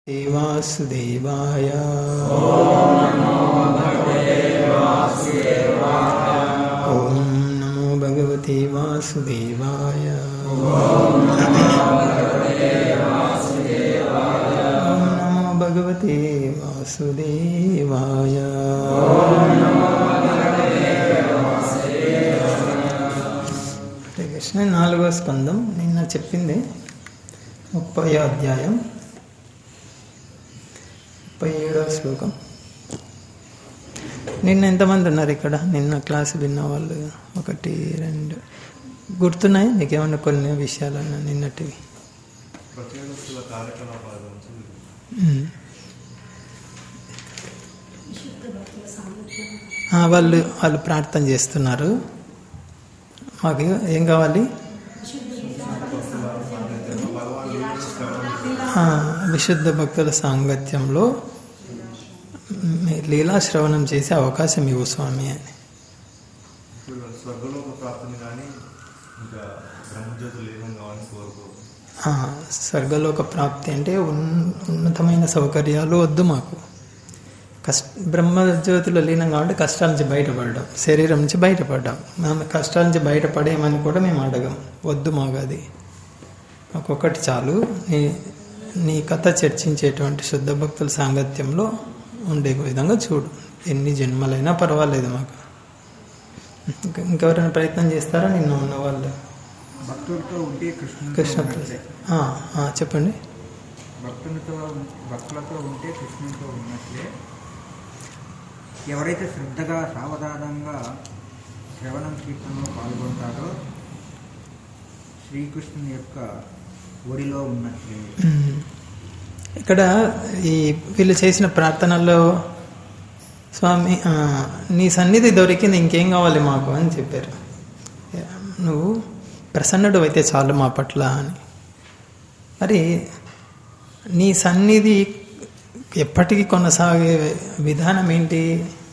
वासुदेवाय ओम नमो भगवते वासुदेवाय ओम नमो भगवते वासुदेवाय हरे कृष्ण 4వ స్కందం నిన్న చెప్పింది 30వ అధ్యాయం 37వ శ్లోకం. నిన్న ఎంతమంది ఉన్నారు ఇక్కడ? నిన్న క్లాస్ విన్న వాళ్ళు 1 2 గుర్తున్నాయి నీకేమన్నా కొన్ని విషయాలన్నా నిన్నటివి? వాళ్ళు ప్రార్థన చేస్తున్నారు. మాకు ఏం కావాలి? విశుద్ధ భక్తుల సాంగత్యంలో లీలా శ్రవణం చేసే అవకాశం ఇవ్వు స్వామి అని. స్వర్గలోక ప్రాప్తి అంటే ఉన్నతమైన సౌకర్యాలు వద్దు మాకు. బ్రహ్మజ్యోతిలో లీనం కాబట్టి కష్టాల నుంచి బయటపడడం, శరీరం నుంచి బయటపడడం. మేము కష్టాల నుంచి బయటపడేయమని కూడా మేము అడగం, వద్దు మాకు. అది మాకొకటి చాలు, నీ కథ చర్చించేటువంటి శుద్ధ భక్తుల సాంగత్యంలో ఉండే విధంగా చూడు. ఎన్ని జన్మలైనా పర్వాలేదు మాకు. ఇంకెవరైనా ప్రయత్నం చేస్తారా? నిన్న ఉన్న వాళ్ళు భక్తులతో ఉంటే కృష్ణ చెప్పండి. భక్తులతో ఉంటే కృష్ణునితో ఉన్నట్లే ఎవరైతే శ్రద్ధగా సావధానంగా శ్రవణం కీర్తనలో పాల్గొంటారో శ్రీకృష్ణుని యొక్క ఒడిలో ఉన్నట్లే. ఇక్కడ ఈ వీళ్ళు చేసిన ప్రార్థనల్లో స్వామి నీ సన్నిధి దొరికింది, ఇంకేం కావాలి మాకు అని చెప్పారు. నువ్వు ప్రసన్నుడు అయితే చాలు మా పట్ల అని. మరి నీ సన్నిధి ఎప్పటికీ కొనసాగే విధానం ఏంటి?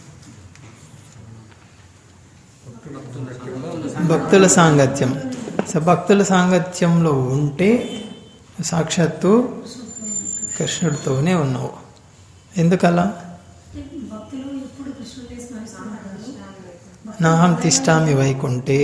భక్తుల సాంగత్యం. భక్తుల సాంగత్యంలో ఉంటే సాక్షాత్తు కృష్ణుడితోనే ఉన్నావు. ఎందుకలా? నాహం తిష్టామి వైకుంఠే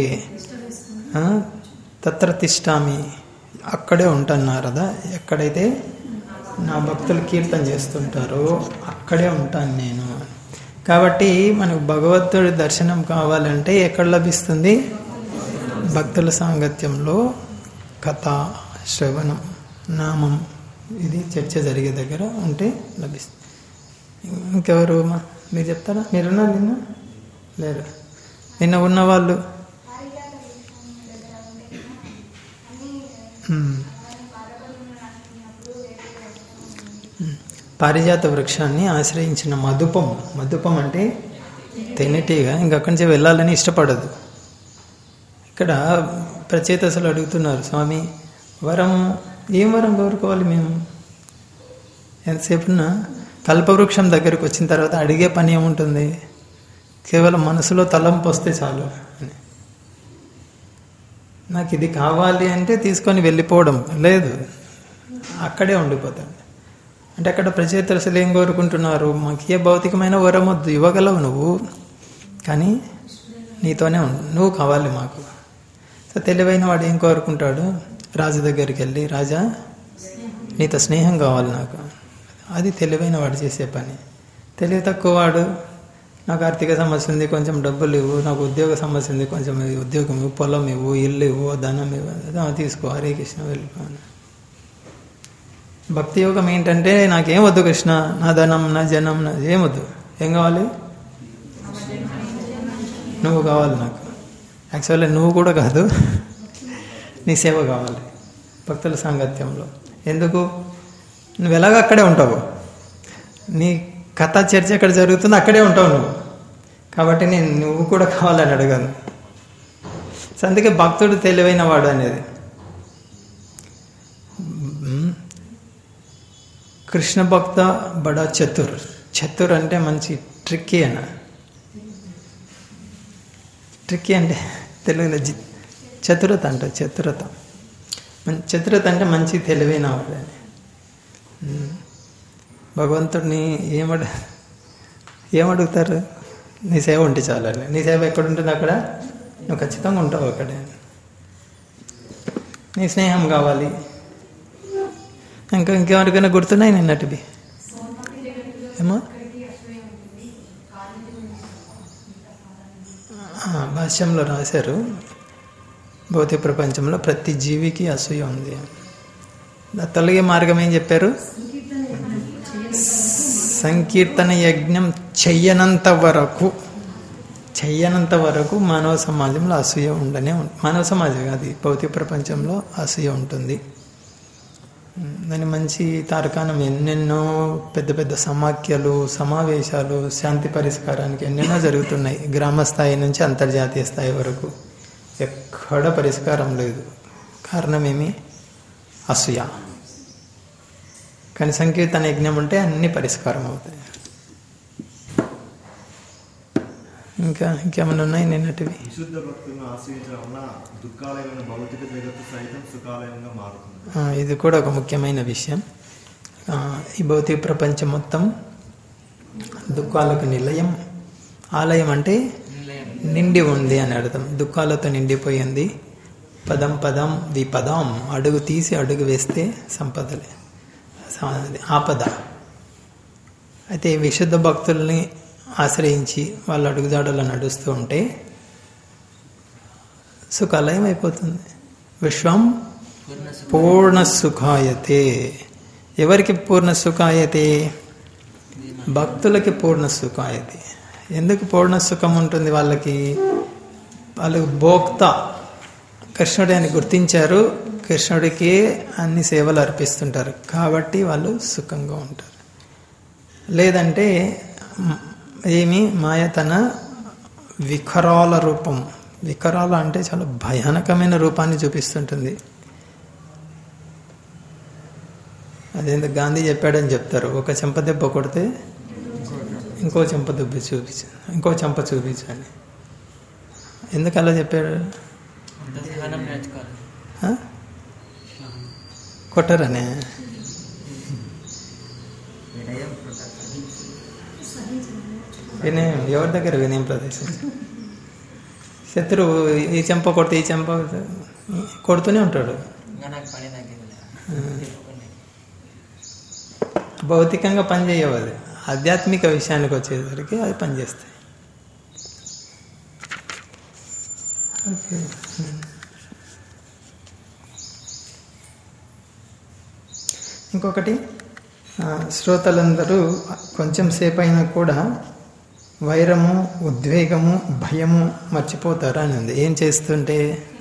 తత్ర తిష్టామి, అక్కడే ఉంటున్నారు కదా. ఎక్కడైతే నా భక్తులు కీర్తన చేస్తుంటారో అక్కడే ఉంటాను నేను. కాబట్టి మనకు భగవంతుడి దర్శనం కావాలంటే ఎక్కడ లభిస్తుంది? భక్తుల సాంగత్యంలో కథ, శ్రవణం, నామం, ఇది చర్చ జరిగే దగ్గర ఉంటే లభిస్తుంది. ఇంకెవరు మీరు చెప్తారా? మీరున్నారు నిన్న? లేరు. నిన్న ఉన్నవాళ్ళు పారిజాత వృక్షాన్ని ఆశ్రయించిన మధుపం అంటే తేనెటీగా ఇంకక్కడి నుంచి వెళ్ళాలని ఇష్టపడదు. ఇక్కడ ప్రచేతసులు అడుగుతున్నారు, స్వామి వరం, ఏం వరం కోరుకోవాలి మేము? ఎంతసేపున్నా కల్పవృక్షం దగ్గరికి వచ్చిన తర్వాత అడిగే పని ఏముంటుంది? కేవలం మనసులో తలంపు వస్తే చాలు అని. నాకు ఇది కావాలి అంటే తీసుకొని వెళ్ళిపోవడం లేదు, అక్కడే ఉండిపోతాడు. అంటే అక్కడ ప్రచేతసులు ఏం కోరుకుంటున్నారు? మాకు ఏ భౌతికమైన వరం వద్దు, ఇవ్వగలవు నువ్వు, కానీ నీతోనే నువ్వు కావాలి మాకు. సో తెలివైన వాడు ఏం కోరుకుంటాడు? రాజు దగ్గరికి వెళ్ళి, రాజా నీతో స్నేహం కావాలి నాకు. అది తెలివైన వాడు చేసే పని. తెలివి తక్కువ వాడు, నాకు ఆర్థిక సమస్య ఉంది, కొంచెం డబ్బులు ఇవ్వు, నాకు ఉద్యోగ సమస్య ఉంది, కొంచెం ఉద్యోగం ఇవ్వు, పొలం ఇవ్వు, ఇల్లు ఇవ్వు, ధనం ఇవ్వు, తీసుకో, హరే కృష్ణ వెళ్ళిపోను. భక్తి యోగం ఏంటంటే నాకేం వద్దు కృష్ణ, నా ధనం, నా జనం, నా ఏమొద్దు. ఏం కావాలి? నువ్వు కావాలి నాకు. యాక్చువల్లీ నువ్వు కూడా కాదు, నీ సేవ కావాలి భక్తుల సాంగత్యంలో. ఎందుకు? నువ్వు ఎలాగ అక్కడే ఉంటావు, నీ కథ చర్చ ఎక్కడ జరుగుతుందో అక్కడే ఉంటావు నువ్వు. కాబట్టి నువ్వు కూడా కావాలని అడగను. సో అందుకే భక్తుడు తెలివైన వాడు అనేది. కృష్ణ భక్త బడా చతుర్ అంటే మంచి ట్రిక్కీ అన్న. ట్రిక్కీ అంటే తెలుగులో చతురత అంట. చతురత అంటే మంచి తెలివైన వాడు అని. భగవంతుడిని ఏమడుగుతారు? నీ సేవ ఉంటే చాలండి. నీ సేవ ఎక్కడ ఉంటుంది అక్కడ నువ్వు ఖచ్చితంగా ఉంటావు అక్కడే. నీ స్నేహం కావాలి. ఇంకెవరికైనా గుర్తున్నాయి నిన్నటివి? ఏమో భాష్యంలో రాశారు, భౌతిక ప్రపంచంలో ప్రతి జీవికి అసూయ ఉంది. తొలగే మార్గం ఏం చెప్పారు? సంకీర్తన యజ్ఞం చెయ్యనంత వరకు మానవ సమాజంలో అసూయ మానవ సమాజం అది భౌతిక ప్రపంచంలో అసూయ ఉంటుంది. దాని మంచి తార్కాణం ఎన్నెన్నో పెద్ద పెద్ద సమాఖ్యలు, సమావేశాలు, శాంతి పరిష్కారానికి ఎన్నెన్నో జరుగుతున్నాయి. గ్రామ స్థాయి నుంచి అంతర్జాతీయ స్థాయి వరకు ఎక్కడ పరిష్కారం లేదు. కారణమేమి? అసూయ. కానీ సంకీర్తన యజ్ఞం ఉంటే అన్ని పరిష్కారం అవుతాయి. ఇంకేమైనా ఉన్నాయి నిన్నటివి? విశుద్ధ భక్తులను ఆశ్రయించడం వల్ల దుఃఖాలయమైన భౌతిక జగత్తు సైతం సుఖాలయంగా మారుతుంది. ఇది కూడా ఒక ముఖ్యమైన విషయం. ఈ భౌతిక ప్రపంచం మొత్తం దుఃఖాలకు నిలయం. ఆలయం అంటే నిండి ఉంది అని అర్థం. దుఃఖాలతో నిండిపోయింది. పదం విపదం, అడుగు తీసి అడుగు వేస్తే సంపదలే, ఆపద. అయితే విశుద్ధ భక్తుల్ని ఆశ్రయించి వాళ్ళ అడుగుజాడలో నడుస్తూ ఉంటే సుఖాలయం అయిపోతుంది. విశ్వం పూర్ణ సుఖాయతే. ఎవరికి పూర్ణ సుఖాయతే? భక్తులకి పూర్ణ సుఖాయతే. ఎందుకు పూర్ణ సుఖం ఉంటుంది వాళ్ళకి? వాళ్ళు భోక్త కృష్ణుడి అని గుర్తించారు, కృష్ణుడికి అన్ని సేవలు అర్పిస్తుంటారు కాబట్టి వాళ్ళు సుఖంగా ఉంటారు. లేదంటే మాయ తన వికరాల రూపం, వికరాల అంటే చాలా భయానకమైన రూపాన్ని చూపిస్తుంటుంది. అదేంత గాంధీ చెప్పాడని చెప్తారు, ఒక చెంప దెబ్బ కొడితే ఇంకో చెంప దెబ్బ చూపించు, ఇంకో చెంప చూపించు అని. ఎందుకు అలా చెప్పాడు? కొట్టరనే. వినయం ఎవరి దగ్గర వినయం ప్రదర్శించు. శత్రువు ఈ చెంప కొడితే ఈ చెంప కొడుతూనే ఉంటాడు. భౌతికంగా పనిచేయవు, అది ఆధ్యాత్మిక విషయానికి వచ్చేసరికి అది పనిచేస్తాయి. ఓకే. ఇంకొకటి, శ్రోతలందరూ కొంచెం సేపు అయినా కూడా వైరము, ఉద్వేగము, భయము మర్చిపోతారా అని ఉంది. ఏం చేస్తుంటే?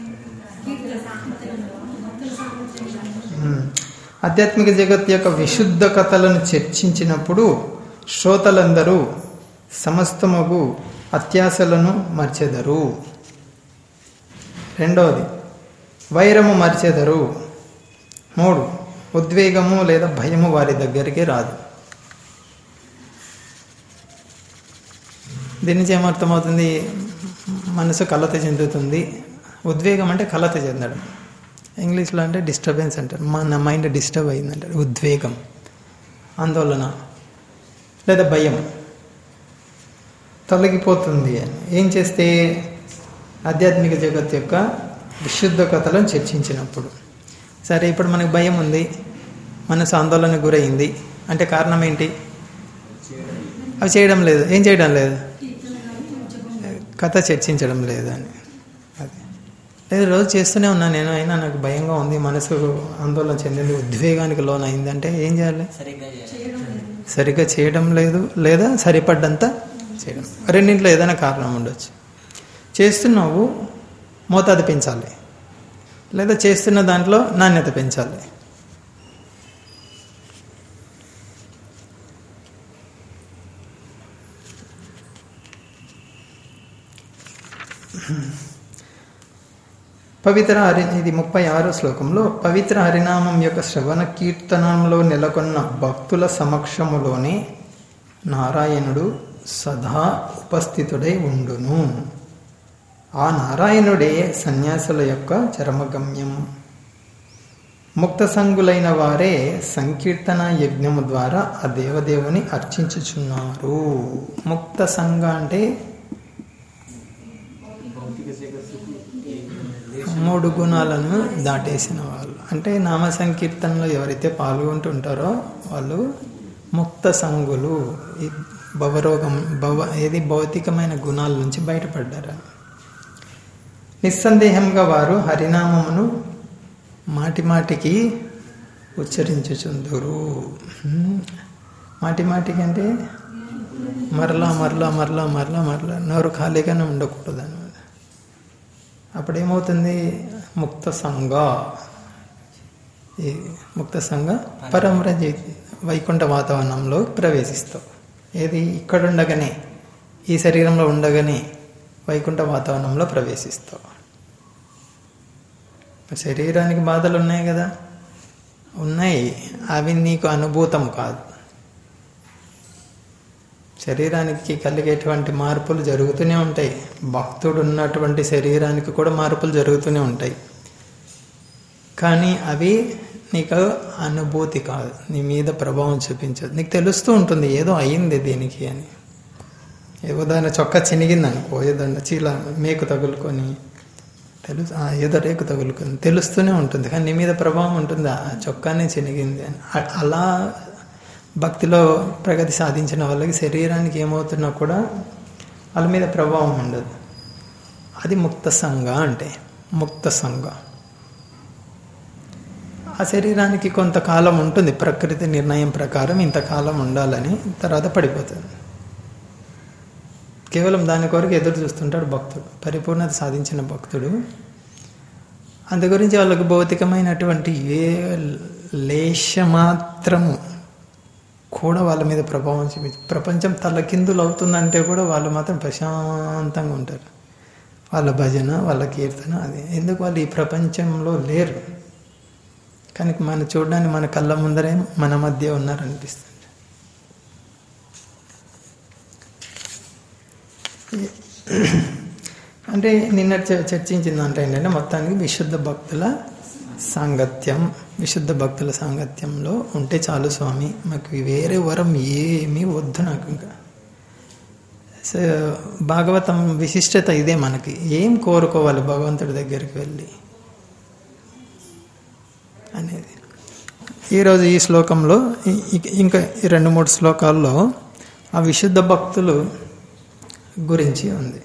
ఆధ్యాత్మిక జగత్ యొక్క విశుద్ధ కథలను చర్చించినప్పుడు శ్రోతలందరూ సమస్తమగు అత్యాశలను మర్చెదరు. రెండవది, వైరము మర్చెదరు. 3, ఉద్వేగము లేదా భయము వారి దగ్గరికి రాదు. దీని నుంచి ఏమర్థమవుతుంది? మనసు కలత చెందుతుంది. ఉద్వేగం అంటే కలత చెందడం, ఇంగ్లీష్లో అంటే డిస్టర్బెన్స్ అంటారు. మన మైండ్ డిస్టర్బ్ అయిందంటారు. ఉద్వేగం, ఆందోళన లేదా భయం తొలగిపోతుంది అని. ఏం చేస్తే? ఆధ్యాత్మిక జగత్ యొక్క విశుద్ధ కథలను చర్చించినప్పుడు. సరే, ఇప్పుడు మనకు భయం ఉంది, మనసు ఆందోళనకు గురైంది అంటే కారణం ఏంటి? అవి చేయడం లేదు. ఏం చేయడం లేదు? కథ చర్చించడం లేదు అని. అది లేదు, రోజు చేస్తూనే ఉన్నా నేను, అయినా నాకు భయంగా ఉంది, మనసు ఆందోళన చెందింది, ఉద్వేగానికి లోన్ అయిందంటే ఏం చేయాలి? సరిగ్గా చేయడం లేదు, లేదా సరిపడ్డంత చేయడం. రెండింటిలో ఏదైనా కారణం ఉండొచ్చు. చేస్తున్నావు, మోతాదు పెంచాలి, లేదా చేస్తున్న దాంట్లో నాణ్యత పెంచాలి. ఇది 36వ శ్లోకంలో, పవిత్ర హరినామం యొక్క శ్రవణ కీర్తనంలో నెలకొన్న భక్తుల సమక్షములోనే నారాయణుడు సదా ఉపస్థితుడై ఉండును. ఆ నారాయణుడే సన్యాసుల యొక్క చరమగమ్యం. ముక్త సంగులైన వారే సంకీర్తన యజ్ఞము ద్వారా ఆ దేవదేవుని అర్చించుచున్నారు. ముక్త సంగ అంటే 3 గుణాలను దాటేసిన వాళ్ళు. అంటే నామ సంకీర్తనలో ఎవరైతే పాల్గొంటుంటారో వాళ్ళు ముక్త సంగులు. ఈ భౌతికమైన గుణాల నుంచి బయటపడ్డారు. నిస్సందేహంగా వారు హరినామమును మాటిమాటికి ఉచ్చరించుచుందురు. మాటిమాటికి అంటే మరలా మరలా మరలా మరలా మరలా నోరు ఖాళీగానే ఉండకూడదు అన్నమాట. అప్పుడేమవుతుంది? ముక్త సంగ. ఈ ముక్త సంగ పరమరజ వైకుంఠ వాతావరణంలో ప్రవేశిస్తావు. ఏది ఇక్కడుండగానే, ఈ శరీరంలో ఉండగానే వైకుంఠ వాతావరణంలో ప్రవేశిస్తావు. శరీరానికి బాధలు ఉన్నాయి కదా, ఉన్నాయి. అవి నీకు అనుభూతం కాదు. శరీరానికి కలిగేటువంటి మార్పులు జరుగుతూనే ఉంటాయి. భక్తుడు ఉన్నటువంటి శరీరానికి కూడా మార్పులు జరుగుతూనే ఉంటాయి. కానీ అవి నీకు అనుభూతి కాదు, నీ మీద ప్రభావం చూపించదు. నీకు తెలుస్తూ ఉంటుంది ఏదో అయింది దీనికి అని. ఏదో చొక్కా చినిగింది అనుకో, ఏదో చీల మేకు తగులుకొని ఏదో రేకు తగులుకొని తెలుస్తూనే ఉంటుంది. కానీ నీ మీద ప్రభావం ఉంటుంది, ఆ చొక్కానే చినిగింది అని. అలా భక్తిలో ప్రగతి సాధించిన వాళ్ళకి శరీరానికి ఏమవుతున్నా కూడా వాళ్ళ మీద ప్రభావం ఉండదు. అది ముక్త సంగ. అంటే ముక్త సంగ ఆ శరీరానికి కొంతకాలం ఉంటుంది, ప్రకృతి నిర్ణయం ప్రకారం ఇంతకాలం ఉండాలని, తర్వాత పడిపోతుంది. కేవలం దాని కొరకు ఎదురు చూస్తుంటాడు భక్తుడు, పరిపూర్ణత సాధించిన భక్తుడు. అందు గురించి వాళ్ళకు భౌతికమైనటువంటి ఏ లేశమాత్రము కూడా వాళ్ళ మీద ప్రభావం చూపించి, ప్రపంచం తలకిందులు అవుతుందంటే కూడా వాళ్ళు మాత్రం ప్రశాంతంగా ఉంటారు. వాళ్ళ భజన, వాళ్ళ కీర్తన అది. ఎందుకు? వాళ్ళు ఈ ప్రపంచంలో లేరు, కానీ మన చూడడానికి మన కళ్ళ ముందరే మన మధ్య ఉన్నారనిపిస్తుంది. అంటే నిన్న చర్చించిన దాంట్లో ఏంటంటే మొత్తానికి విశుద్ధ భక్తుల సాంగత్యం, విశుద్ధ భక్తుల సాంగత్యంలో ఉంటే చాలు స్వామి, మాకు వేరే వరం ఏమీ వద్దు నాకు. ఇంకా భాగవతం విశిష్టత ఇదే. మనకి ఏం కోరుకోవాలి భగవంతుడి దగ్గరికి వెళ్ళి అనేది. ఈరోజు ఈ శ్లోకంలో ఇంకా 2-3 శ్లోకాల్లో ఆ విశుద్ధ భక్తులు గురించి ఉంది.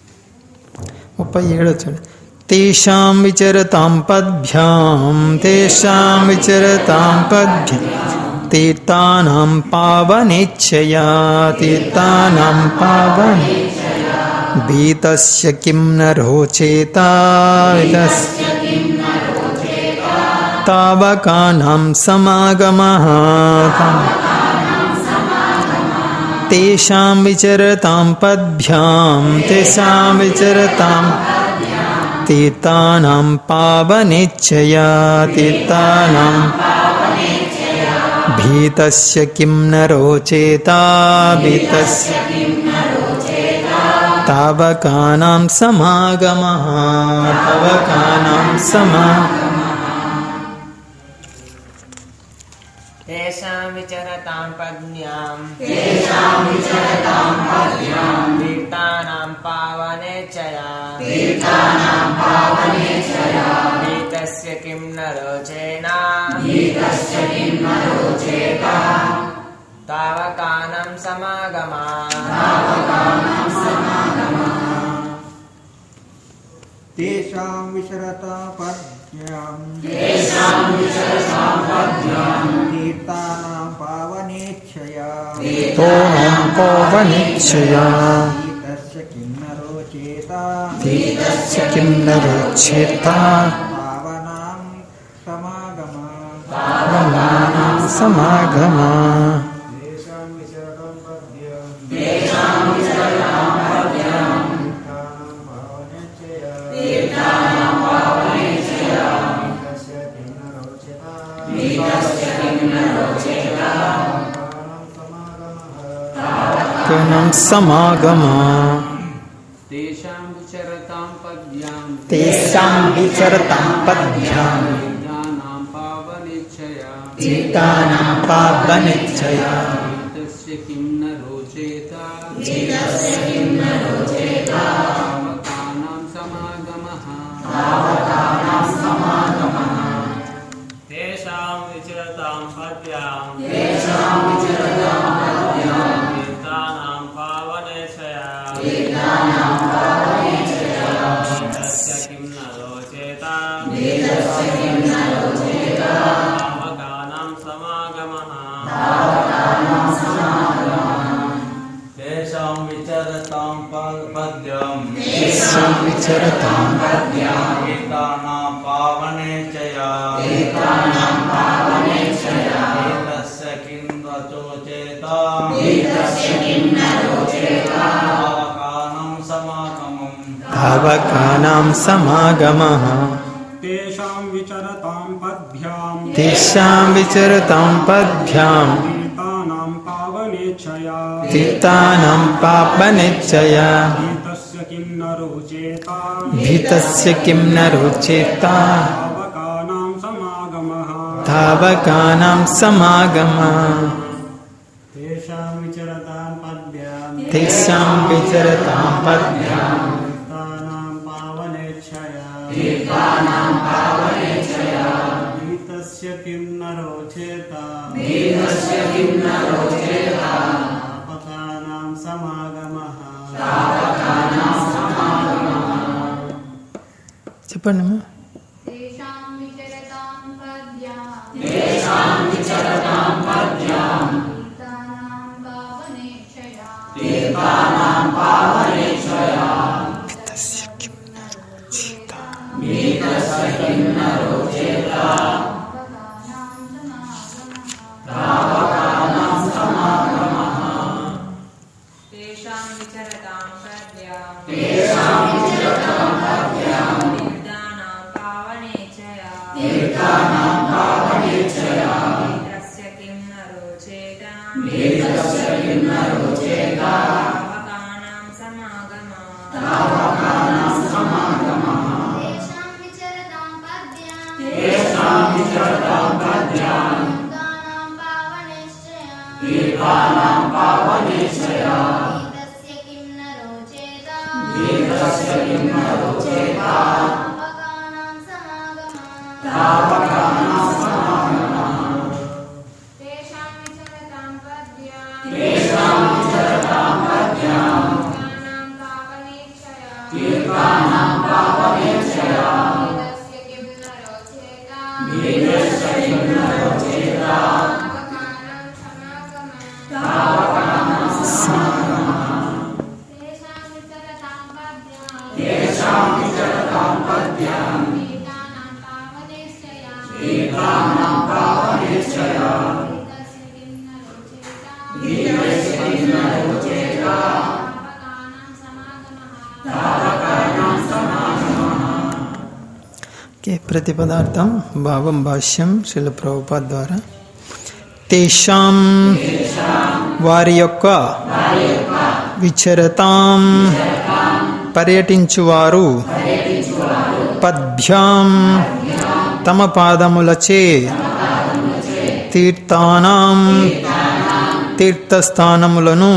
37 చూడండి. తేషాం విచరతాం పద్భ్యాం, తేషాం విచరతాం పద్భ్యాం తీర్థానాం పావనేచ్ఛయా, తీర్థానాం పావనేచ్ఛయా భీతస్య కిం న రోచేతా, తావకానాం సమాగమః. తేషాం విచరతాం పద్భ్యాం, తేషాం విచరతాం తీర్థానాం పావనేచ్ఛయా, తీర్థానాం భీతస్య కిం న రోచేతా, భీతస్య తావకానాం సమాగమః, తావకానాం సమాగమః. తేషాం విచరతాం పద్మ్యాం, తీర్థానాం పావనేచ్ఛయా, భీతస్య కిం న రోచేనా, తావకానాం సమాగమః. తేషాం విశరతా పద్మ్యాం, తీర్థానాం పావనేచ్ఛయా, తోం పావనేచ్ఛయా భీతస్య కిం న రోచేతా, భీతస్య కిం న రోచేతా పావనాం సమాగమః. పావనానాం సమాగమః. తేషాం విచరతాం పద్భ్యాం, తీర్థానాం పావనేచ్ఛయా, భీతస్య కిం న రోచేతా, తావకానాం సమాగమః. తేషాం విచరతాం పద్భ్యాం, తేషాం విచరతాం పద్భ్యాం తీర్థానాం పావనేచ్ఛయా, తీర్థానాం పావనేచ్ఛయా तस्य किं न रोचेत तावकानां समागमः तेषां विचरतां पद्यां तीर्थानां पावनेच्छया तस्य किं न रोचेत तावकानां समागमः तेषां विचरतां पद्यं तेषां विचरतां गीतानां पावनेच्छया तस्य किं न रोचेत तावकानां समागमः तेषां विचरतां पद्भ्यां तेषां विचरतां पद्भ्यां तीर्थानां पावनेच्छया तीर्थानां पावनेच्छया भीतस्य किं न रोचेत भीतस्य किं न रोचेत तावकानां समागमः तावकानां समागमः तेषां विचरतां पद्भ्यां तेषां विचरतां पद्भ्यां तीर्थानां पावनेच्छया भीतस्य किं न रोचेत तावकानां समागमः చెప్పండి అమ్మా. तेषां विचरतां पद्यां तीर्थानां पावनेच्छया तावकानां समागमः तेषां विचरतां पद्यां तीर्थानां पावनेच्छया तस्य किं न रोचेत तावकानां समागमः तेषां विचरतां पद्यां तीर्थानां पावनेच्छया भीतस्य किं न रोचेत तावकानां समागमः तेषां विचरतां पद्यां तीर्थानां पावनेच्छया भीतस्य किं न रोचेत तावकानां समागमः तेषां विचरतां पद्यां तीर्थानां पावनेच्छया भीतस्य किं न रोचेत तावकानां समागमः के प्रतिपदार्थం భావం భాష్యం శ్రీల ప్రభుపాద్ ద్వారా తేషాం వారి యొక్క విచరతాం పర్యటించువారు పద్భ్యాం తమ పాదములచే తీర్థానాం తీర్థస్థానములను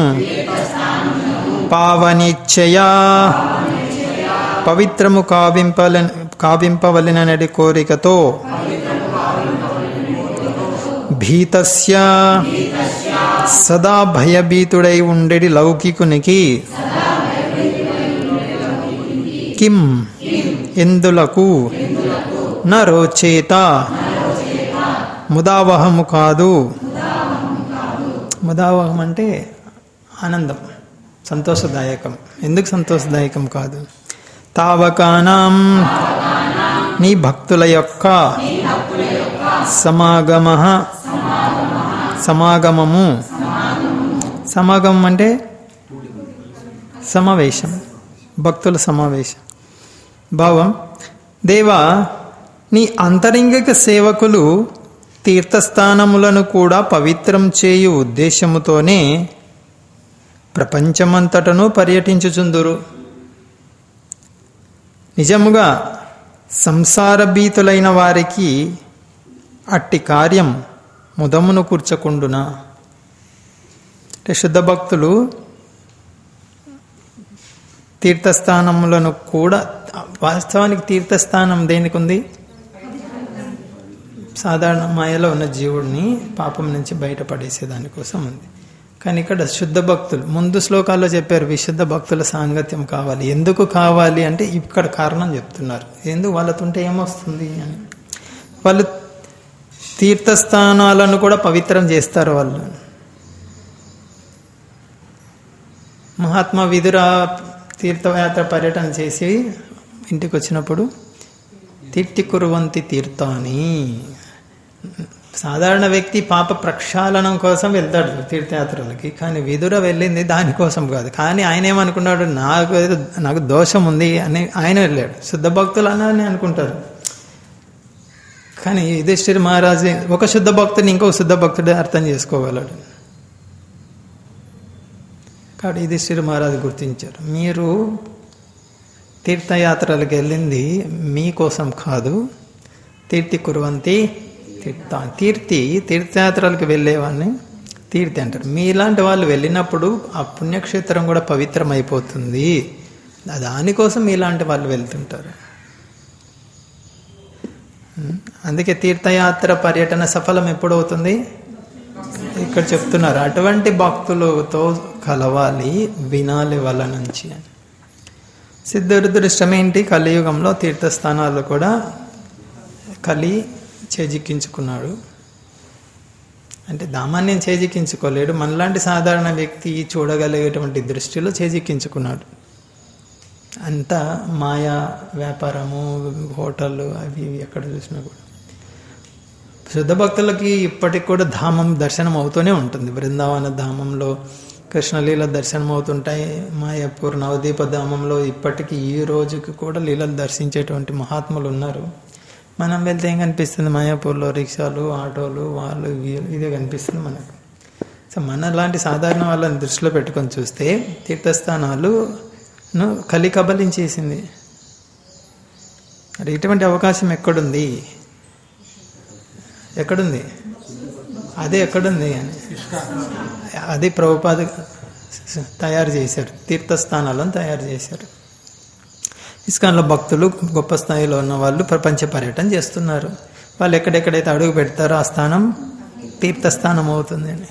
పావనిచ్చయా పవిత్రము కావింపవలెనటి కోరికతో భీతస్య సదా భయభీతుడై ఉండేటి లౌకికునికి కిం ఎందులకు న రోచేత ముదావహము కాదు. ముదావహం అంటే ఆనందం, సంతోషదాయకం. ఎందుకు సంతోషదాయకం కాదు? తావకానాం నీ భక్తుల యొక్క సమాగమః సమాగమము. సమాగమం అంటే సమావేశం, భక్తుల సమావేశం. భావం, దేవా నీ అంతరంగిక సేవకులు తీర్థస్థానములను కూడా పవిత్రం చేయు ఉద్దేశముతోనే ప్రపంచమంతటను పర్యటించుచుందురు. నిజముగా సంసార భీతులైన వారికి అట్టి కార్యం ముదమును కూర్చకుండునా. అంటే శుద్ధ భక్తులు తీర్థస్థానములను కూడా, వాస్తవానికి తీర్థస్థానం దేనికి ఉంది? సాధారణ మాయలో ఉన్న జీవుడిని పాపం నుంచి బయటపడేసే దానికోసం ఉంది. కానీ ఇక్కడ శుద్ధ భక్తులు, ముందు శ్లోకాల్లో చెప్పారు విశుద్ధ భక్తుల సాంగత్యం కావాలి. ఎందుకు కావాలి అంటే ఇక్కడ కారణం చెప్తున్నారు. ఎందుకు వాళ్ళతో ఉంటే ఏమొస్తుంది అని. వాళ్ళు తీర్థస్థానాలను కూడా పవిత్రం చేస్తారు. వాళ్ళు మహాత్మా విదుర తీర్థయాత్ర పర్యటన చేసి ఇంటికి వచ్చినప్పుడు తీర్థి కురువంతి తీర్థాని, సాధారణ వ్యక్తి పాప ప్రక్షాళనం కోసం వెళ్తాడు తీర్థయాత్రలకి, కానీ విదుర వెళ్ళింది దానికోసం కాదు. కానీ ఆయన ఏమనుకున్నాడు, నాకు దోషం ఉంది అని ఆయన వెళ్ళాడు. శుద్ధ భక్తులు అని అనుకుంటారు. కానీ యుధిష్ఠిర మహారాజు ఒక శుద్ధ భక్తుని ఇంకొక శుద్ధ భక్తుడే అర్థం చేసుకోగలడు. కాబట్టి యుధిష్ఠిర మహారాజు గుర్తించారు, మీరు తీర్థయాత్రలకు వెళ్ళింది మీకోసం కాదు. తీర్థి కురువంతి తీర్థయాత్రలకు వెళ్ళేవాడిని తీర్థి అంటారు. మీలాంటి వాళ్ళు వెళ్ళినప్పుడు ఆ పుణ్యక్షేత్రం కూడా పవిత్రమైపోతుంది. దానికోసం మీలాంటి వాళ్ళు వెళ్తుంటారు. అందుకే తీర్థయాత్ర పర్యటన సఫలం ఎప్పుడవుతుంది? ఇక్కడ చెప్తున్నారు అటువంటి భక్తులతో కలవాలి, వినాలి వాళ్ళ నుంచి. సిద్ధరుదృష్టం ఏంటి? కలియుగంలో తీర్థస్థానాలు కూడా కలి చేజిక్కించుకున్నాడు. అంటే దామాన్ని చేజిక్కించుకోలేడు, మనలాంటి సాధారణ వ్యక్తి చూడగలిగేటువంటి దృష్టిలో చేజిక్కించుకున్నాడు. అంతా మాయా వ్యాపారము, హోటళ్ళు అవి ఎక్కడ చూసినా కూడా. శుద్ధ భక్తులకి ఇప్పటికి కూడా ధామం దర్శనం అవుతూనే ఉంటుంది. బృందావన ధామంలో కృష్ణలీల దర్శనం అవుతుంటాయి. మాయాపూర్ నవదీప ధామంలో ఇప్పటికీ ఈ రోజుకి కూడా లీలలు దర్శించేటువంటి మహాత్ములు ఉన్నారు. మనం వెళ్తే ఏం కనిపిస్తుంది? మాయాపూర్లో రిక్షాలు, ఆటోలు, వాళ్ళు ఇదే కనిపిస్తుంది మనకు. సో మన లాంటి సాధారణ వాళ్ళని దృష్టిలో పెట్టుకొని చూస్తే తీర్థస్థానాలు కలి కబలించేసింది. మరి ఇటువంటి అవకాశం ఎక్కడుంది? అదే ఎక్కడుంది అని అది ప్రభుపాద తయారు చేశారు. తీర్థస్థానాలను తయారు చేశారు. ఇస్కాన్లో భక్తులు గొప్ప స్థాయిలో ఉన్న వాళ్ళు ప్రపంచ పర్యటన చేస్తున్నారు. వాళ్ళు ఎక్కడెక్కడైతే అడుగు పెడతారో ఆ స్థానం తీర్థస్థానం అవుతుందని.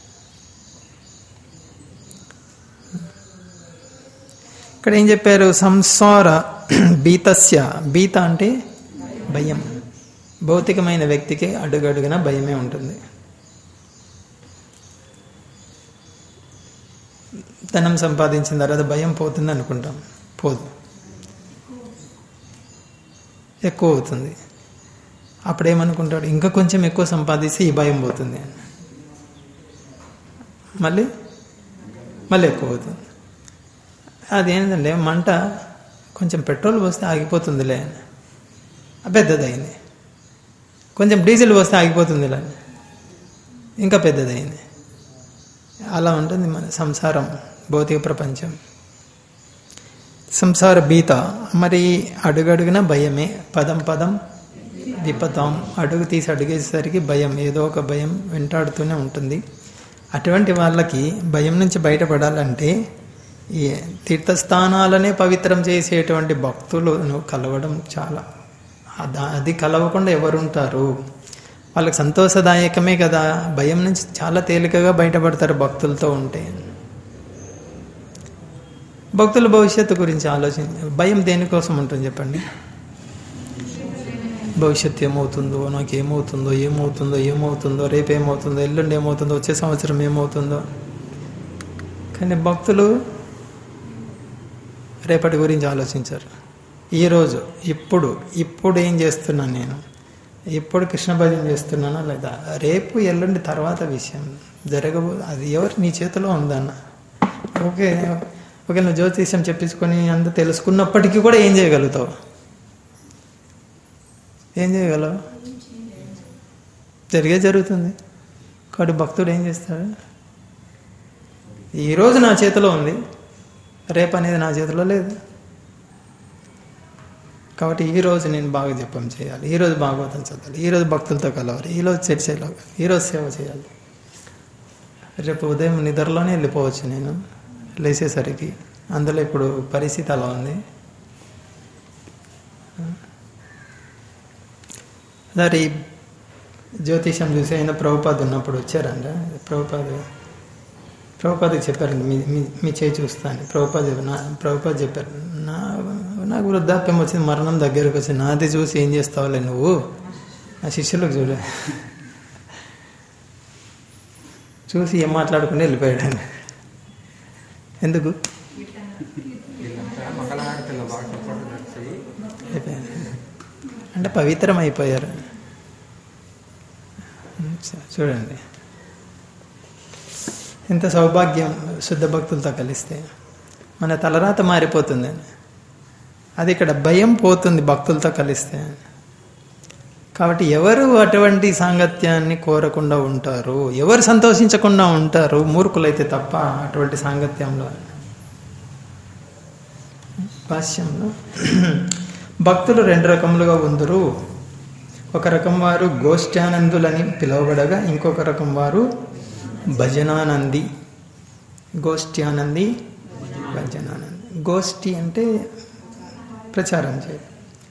ఇక్కడ ఏం చెప్పారు? సంసార భీతస్య, భీత అంటే భయం. భౌతికమైన వ్యక్తికి అడుగడుగున భయమే ఉంటుంది. ధనం సంపాదించిన తర్వాత భయం పోతుంది అనుకుంటాం, పోదు, ఎక్కువ అవుతుంది. అప్పుడేమనుకుంటాడు, ఇంకా కొంచెం ఎక్కువ సంపాదిస్తే ఈ భయం పోతుంది అని. మళ్ళీ ఎక్కువ అవుతుంది. అదేంటంటే మంట కొంచెం పెట్రోల్ పోస్తే ఆగిపోతుందిలే అని పెద్దదైంది, కొంచెం డీజిల్ పోస్తే ఆగిపోతుందిలే అని ఇంకా పెద్దదైంది. అలా ఉంటుంది మన సంసారం, భౌతిక ప్రపంచం. సంసార భీత, మరి అడుగడుగున భయమే. పదం విపదం, అడుగు తీసి అడుగేసరికి భయం, ఏదో ఒక భయం వెంటాడుతూనే ఉంటుంది. అటువంటి వాళ్ళకి భయం నుంచి బయటపడాలంటే ఈ తీర్థస్థానాలనే పవిత్రం చేసేటువంటి భక్తులను కలవడం చాలా, అది కలవకుండా ఎవరుంటారు? వాళ్ళకి సంతోషదాయకమే కదా. భయం నుంచి చాలా తేలికగా బయటపడతారు భక్తులతో ఉంటే. భక్తుల భవిష్యత్తు గురించి ఆలోచించి, భయం దేనికోసం ఉంటుంది చెప్పండి? భవిష్యత్తు ఏమవుతుందో, నాకు ఏమవుతుందో, రేపు ఏమవుతుందో, ఎల్లుండి ఏమవుతుందో, వచ్చే సంవత్సరం ఏమవుతుందో. కానీ భక్తులు రేపటి గురించి ఆలోచించారు. ఈరోజు ఇప్పుడు ఏం చేస్తున్నాను నేను, ఇప్పుడు కృష్ణ భజన చేస్తున్నానా లేదా, రేపు ఎల్లుండి తర్వాత విషయం అది ఎవరు నీ చేతిలో ఉందన్న. ఓకే నువ్వు జ్యోతిష్యం చెప్పించుకొని అంత తెలుసుకున్నప్పటికీ కూడా ఏం చేయగలుగుతావు? జరుగుతుంది. కాబట్టి భక్తుడు ఏం చేస్తాడు? ఈరోజు నా చేతిలో ఉంది, రేపు అనేది నా చేతిలో లేదు. కాబట్టి ఈరోజు నేను బాగా జపం చేయాలి, ఈరోజు భాగవతం చదవాలి, ఈరోజు భక్తులతో కలవాలి, ఈరోజు చర్చలో, ఈరోజు సేవ చేయాలి. రేపు ఉదయం నిద్రలోనే వెళ్ళిపోవచ్చు నేను లేచేసరికి. అందులో ఇప్పుడు పరిస్థితి అలా ఉంది. సరే, ఈ జ్యోతిషం చూసి అయినా ప్రభుపాద ఉన్నప్పుడు వచ్చారంట. ప్రభుపాదకి చెప్పారు, మీ చేయి చూస్తాను. ప్రభుపాద చెప్పారు, నాకు వృద్ధాప్యం వచ్చింది, మరణం దగ్గరకు వచ్చింది, నాది చూసి ఏం చేస్తావులే నువ్వు, నా శిష్యులకు చూసి ఏం మాట్లాడుకుని వెళ్ళిపోయాడు. ఎందుకు అంటే పవిత్రం అయిపోయారు. చూడండి ఎంత సౌభాగ్యం శుద్ధ భక్తులతో కలిస్తే. మన తలరాత మారిపోతుంది. అది ఇక్కడ భయం పోతుంది భక్తులతో కలిస్తే. కాబట్టి ఎవరు అటువంటి సాంగత్యాన్ని కోరకుండా ఉంటారు, ఎవరు సంతోషించకుండా ఉంటారు? మూర్ఖులైతే తప్ప అటువంటి సాంగత్యంలో. భాష్యంలో భక్తులు 2 రకములుగా ఉందరు. ఒక రకం వారు గోష్ఠ్యానందులని పిలువబడగా, ఇంకొక రకం వారు భజనానంది. గోష్ఠ్యానంది, భజనానంది. గోష్ఠి అంటే ప్రచారం చేయడం.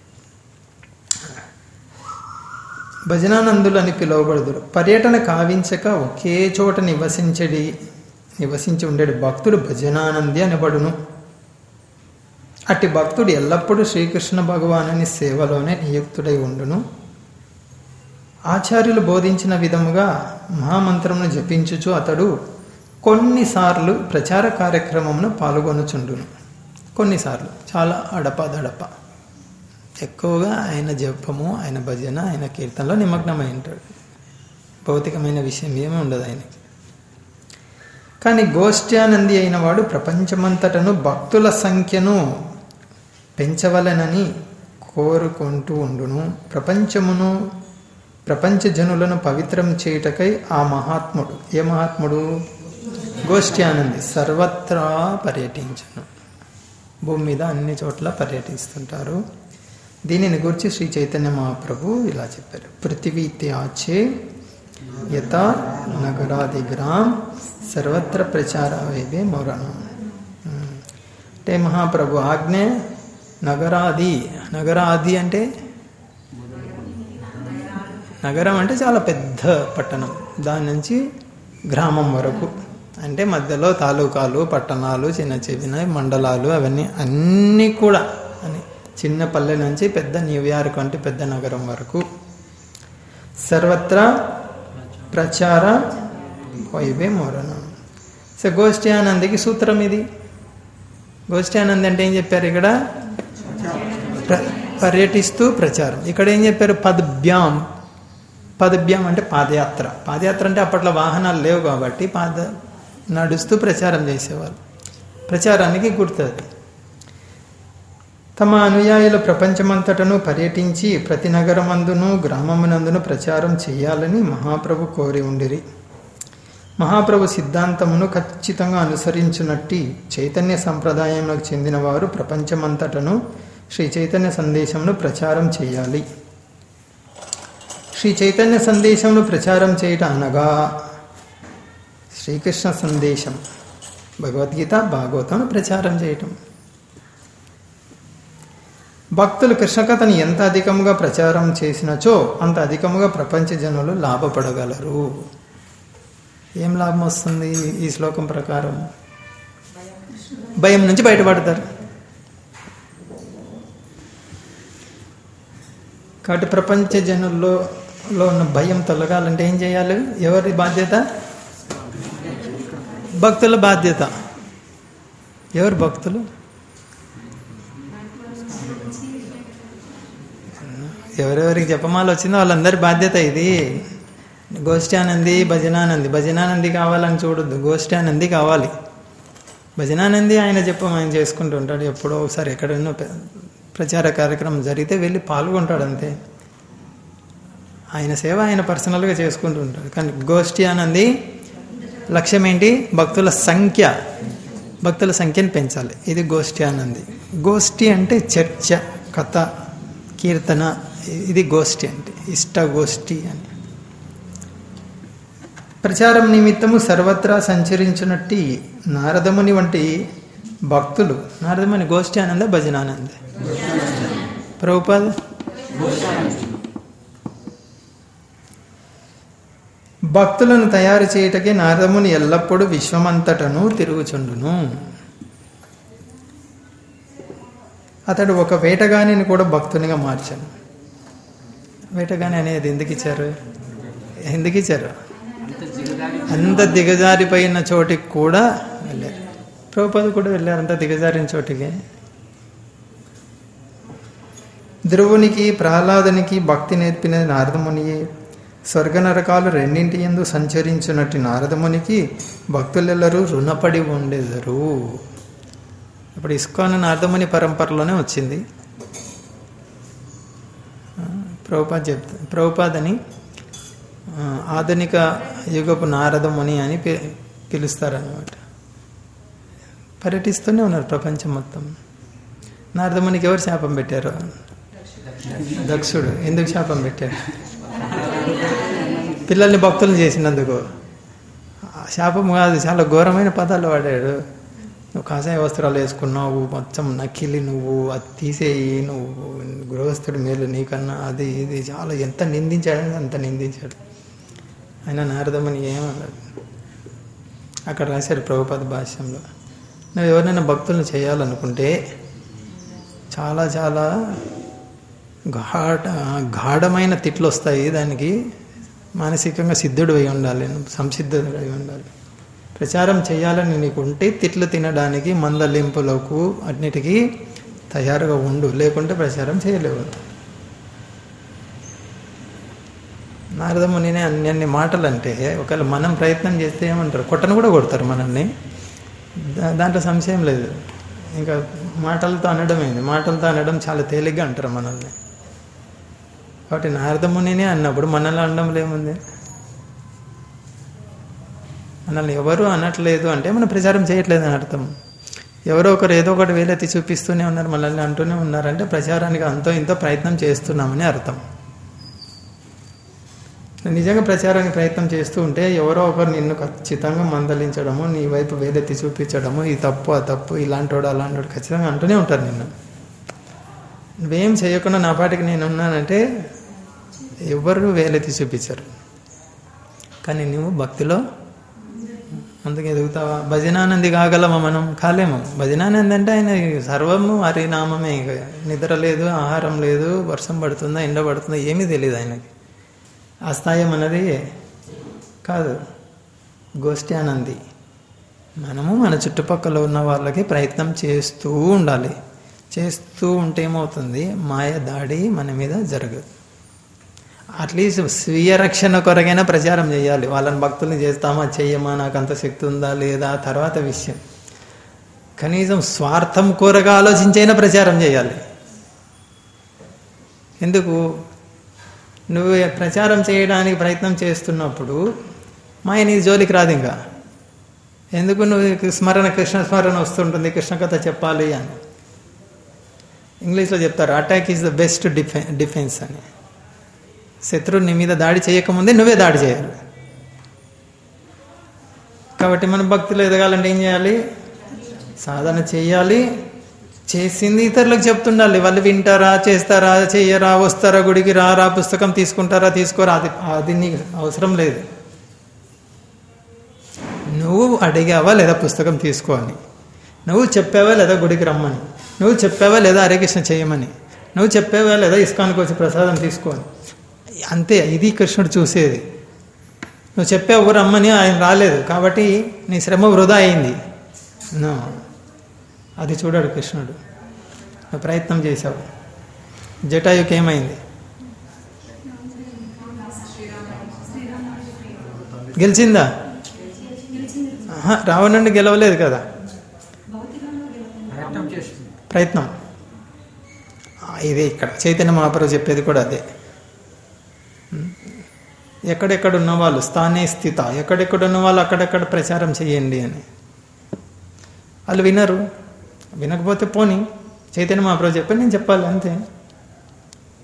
భజనానందులని పిలువబడుదురు. పర్యటన కావించక ఒకే చోట నివసించి ఉండేది భక్తుడు భజనానంది అనబడును. అట్టి భక్తుడు ఎల్లప్పుడూ శ్రీకృష్ణ భగవానుని సేవలోనే నియుక్తుడై ఉండును. ఆచార్యులు బోధించిన విధముగా మహామంత్రమును జపించుచు అతడు కొన్నిసార్లు ప్రచార కార్యక్రమమును పాల్గొనుచుండును. కొన్నిసార్లు, చాలా అడపదడప. ఎక్కువగా ఆయన జపము, ఆయన భజన, ఆయన కీర్తనలో నిమగ్నమై ఉంటాడు. భౌతికమైన విషయం ఏమీ ఉండదు ఆయనకి. కానీ గోష్ఠ్యానంది అయిన వాడు ప్రపంచమంతటను భక్తుల సంఖ్యను పెంచవలెనని కోరుకుంటూ ఉండును. ప్రపంచ జనులను పవిత్రం చేయుటకై ఆ మహాత్ముడు, ఏ మహాత్ముడు? గోష్ఠ్యానంది సర్వత్రా పర్యటించను. భూమి మీద అన్ని చోట్ల పర్యటిస్తుంటారు. దీనిని గురించి శ్రీ చైతన్య మహాప్రభు ఇలా చెప్పారు. పృథివీ త్యాచే యథా నగరాదిగ్రామ్ సర్వత్ర ప్రచారవైవే మౌరణం. అంటే మహాప్రభు ఆజ్ఞ. నగరాది అంటే నగరం అంటే చాలా పెద్ద పట్టణం, దాని నుంచి గ్రామం వరకు, అంటే మధ్యలో తాలూకాలు, పట్టణాలు, చిన్న మండలాలు, అవన్నీ అన్నీ కూడా అని, చిన్న పల్లె నుంచి పెద్ద న్యూయార్క్ అంటే పెద్ద నగరం వరకు సర్వత్రా ప్రచార వైవే మౌరణం. సో గోష్ఠ్యానందికి సూత్రం ఇది. గోష్ఠ్యానంది అంటే ఏం చెప్పారు ఇక్కడ? పర్యటిస్తూ ప్రచారం. ఇక్కడ ఏం చెప్పారు? పదభ్యాం అంటే పాదయాత్ర. పాదయాత్ర అంటే అప్పట్లో వాహనాలు లేవు కాబట్టి నడుస్తూ ప్రచారం చేసేవాళ్ళు. ప్రచారానికి గుర్తుంది. తమ అనుయాయుల ప్రపంచమంతటను పర్యటించి ప్రతి నగరమందును గ్రామమునందును ప్రచారం చేయాలని మహాప్రభు కోరి ఉండిరి. మహాప్రభు సిద్ధాంతమును ఖచ్చితంగా అనుసరించునట్టి చైతన్య సంప్రదాయంలోకి చెందిన వారు ప్రపంచమంతటను శ్రీ చైతన్య సందేశమును ప్రచారం చేయాలి. శ్రీ చైతన్య సందేశమును ప్రచారం చేయట అనగా శ్రీకృష్ణ సందేశం, భగవద్గీత, భాగవతం ప్రచారం చేయటం. భక్తులు కృష్ణకథను ఎంత అధికముగా ప్రచారం చేసినచో అంత అధికముగా ప్రపంచ జనులు లాభపడగలరు. ఏం లాభం వస్తుంది ఈ శ్లోకం ప్రకారం? భయం నుంచి బయటపడతారు. కాబట్టి ప్రపంచ జనుల్లో ఉన్న భయం తొలగాలంటే ఏం చేయాలి? ఎవరి బాధ్యత? భక్తుల బాధ్యత. ఎవరు భక్తులు? ఎవరెవరికి జపమాల వచ్చిందో వాళ్ళందరి బాధ్యత ఇది. గోష్ఠ్యానంది, భజనానంది కావాలని చూడొద్దు. గోష్ఠ్యానంది కావాలి. భజనానంది ఆయన జపం ఆయన చేసుకుంటూ ఉంటాడు. ఎప్పుడో ఒకసారి ఎక్కడైనా ప్రచార కార్యక్రమం జరిగితే వెళ్ళి పాల్గొంటాడు అంతే. ఆయన సేవ ఆయన పర్సనల్గా చేసుకుంటూ ఉంటాడు. కానీ గోష్ఠ్యానంది లక్ష్యం ఏంటి? భక్తుల సంఖ్యను పెంచాలి. ఇది గోష్ఠ్యానంది. గోష్ఠి అంటే చర్చ, కథ, కీర్తన, ఇది గోష్ఠి అంటే ఇష్ట గోష్ఠి అని. ప్రచారం నిమిత్తము సర్వత్రా సంచరించినట్టి నారదముని వంటి భక్తులు, నారదముని గోష్ఠి ఆనంద భజనానంద ప్రభుపాద భక్తులను తయారు చేయుటకే నారదముని ఎల్లప్పుడూ విశ్వమంతటను తిరుగుచుండును. అతడు ఒక వేటగానిని కూడా భక్తునిగా మార్చాను. వేటగాని అనేది ఎందుకు ఇచ్చారు? అంత దిగజారిపోయిన చోటికి కూడా వెళ్ళారు. ప్రభుపాద కూడా వెళ్ళారు అంత దిగజారిన చోటికి. ధ్రువునికి ప్రహ్లాదునికి భక్తి నేర్పినది నారదమునియే. స్వర్గ నరకాలు రెండింటి యందు సంచరించున్నట్టు నారదమునికి భక్తులెల్లరూ రుణపడి ఉండేదరు. ఇప్పుడు ఇస్కాన్ నారదముని పరంపరలోనే వచ్చింది. ప్రభుపాదని ఆధునిక యుగపు నారదముని అని పిలుస్తారన్నమాట. పర్యటిస్తూనే ఉన్నారు ప్రపంచం మొత్తం. నారదమునికి ఎవరు శాపం పెట్టారు? దక్షుడు. ఎందుకు శాపం పెట్టారు? పిల్లల్ని భక్తులను చేసినందుకు. శాపం కాదు, చాలా ఘోరమైన పదాలు వాడాడు. నువ్వు కాషాయ వస్త్రాలు వేసుకున్నావు, మొత్తం నకిలి, నువ్వు అది తీసేయి, నువ్వు గృహస్థుడి మేలు నీకన్నా, అది ఇది చాలా ఎంత నిందించాడని అంత నిందించాడు. ఆయన నారదముని ఏమన్నాడు అక్కడ రాశారు ప్రభుపాద భాష్యంలో. నువ్వు ఎవరినైనా భక్తులను చేయాలనుకుంటే చాలా చాలా గాఢమైన తిట్లు వస్తాయి. దానికి మానసికంగా సిద్ధుడు అయి ఉండాలి, సంసిద్ధుడు అయి ఉండాలి. ప్రచారం చేయాలని నీకు ఉంటే తిట్లు తినడానికి, మందలింపులకు అన్నిటికీ తయారుగా ఉండు, లేకుంటే ప్రచారం చేయలేవు. నారదమునినే అన్ని మాటలు అంటే ఒకవేళ మనం ప్రయత్నం చేస్తే ఏమంటారు? కొట్టను కూడా కొడతారు మనల్ని, దాంట్లో సంశయం లేదు. ఇంకా మాటలతో అనడమేంది, మాటలతో అనడం చాలా తేలిగ్గా అంటారు మనల్ని. కాబట్టి నారదమునినే అన్నప్పుడు మనల్ని అనడంలో ఏముంది? మనల్ని ఎవరు అనట్లేదు అంటే మనం ప్రచారం చేయట్లేదు అని అర్థం. ఎవరో ఒకరు ఏదో ఒకటి వేలెత్తి చూపిస్తూనే ఉన్నారు, మనల్ని అంటూనే ఉన్నారంటే ప్రచారానికి అంతో ఇంతో ప్రయత్నం చేస్తున్నామని అర్థం. నిజంగా ప్రచారానికి ప్రయత్నం చేస్తూ ఉంటే ఎవరో ఒకరు నిన్ను ఖచ్చితంగా మందలించడము, నీ వైపు వేలెత్తి చూపించడము, ఈ తప్పు ఆ తప్పు, ఇలాంటోడు అలాంటోడు ఖచ్చితంగా అంటూనే ఉంటారు నిన్ను. నువ్వేం చేయకుండా నా పాటికి నేను ఉన్నానంటే ఎవరు వేలెత్తి చూపించరు. కానీ నువ్వు భక్తిలో అందుకు ఎదుగుతావా? భజనానంది కాగలమా? మనం కాలేము. భజనానంది అంటే ఆయన సర్వము హరినామమే. నిద్ర లేదు, ఆహారం లేదు, వర్షం పడుతుందా ఎండ పడుతుందా ఏమీ తెలియదు ఆయనకి. ఆ స్థాయి మనది కాదు. గోష్ఠి ఆనంది. మనము మన చుట్టుపక్కల ఉన్న వాళ్ళకి ప్రయత్నం చేస్తూ ఉండాలి. చేస్తూ ఉంటే ఏమవుతుంది? మాయ దాడి మన మీద జరగదు. అట్లీస్ట్ స్వీయ రక్షణ కొరకైనా ప్రచారం చేయాలి. వాళ్ళని భక్తుల్ని చేస్తామా చెయ్యమా, నాకు అంత శక్తి ఉందా లేదా తర్వాత విషయం. కనీసం స్వార్థం కోరగా ఆలోచించైనా ప్రచారం చేయాలి. ఎందుకు? నువ్వు ప్రచారం చేయడానికి ప్రయత్నం చేస్తున్నప్పుడు మాయ నీ జోలికి రాదు. ఇంకా ఎందుకు? నువ్వు స్మరణ, కృష్ణ స్మరణ వస్తుంటుంది, కృష్ణ కథ చెప్పాలి అని. ఇంగ్లీష్లో చెప్తారు attack is the best defence అని. శత్రువు నీ మీద దాడి చేయకముందే నువ్వే దాడి చేయాలి. కాబట్టి మన భక్తులు ఎదగాలంటే ఏం చేయాలి? సాధన చేయాలి. చేసింది ఇతరులకు చెప్తుండాలి. వాళ్ళు వింటారా, చేస్తారా, చెయ్యరా, వస్తారా, గుడికి రారా, పుస్తకం తీసుకుంటారా, తీసుకోరా, అది నీకు అవసరం లేదు. నువ్వు అడిగావా లేదా పుస్తకం తీసుకో అని? నువ్వు చెప్పావా లేదా గుడికి రమ్మని? నువ్వు చెప్పావా లేదా హరే కృష్ణ చేయమని? నువ్వు చెప్పావా లేదా ఇస్కాన్కి వచ్చి ప్రసాదం తీసుకోని? అంతే. ఇది కృష్ణుడు చూసేది. నువ్వు చెప్పావు రమ్మని, ఆయన రాలేదు కాబట్టి నీ శ్రమ వృధా అయింది. అది చూడాడు కృష్ణుడు. నువ్వు ప్రయత్నం చేశావు. జటాయుకి ఏమైంది? గెలిచిందా? రావణుడిని గెలవలేదు కదా. ప్రయత్నం. ఇదే ఇక్కడ చైతన్య మహాప్రభు చెప్పేది కూడా అదే. ఎక్కడెక్కడ ఉన్న వాళ్ళు స్థానే స్థిత, ఎక్కడెక్కడ ఉన్న వాళ్ళు అక్కడెక్కడ ప్రచారం చేయండి అని. వాళ్ళు వినరు. వినకపోతే పోనీ, చైతన్య మహాప్రభు చెప్పి నేను చెప్పాలి అంతే.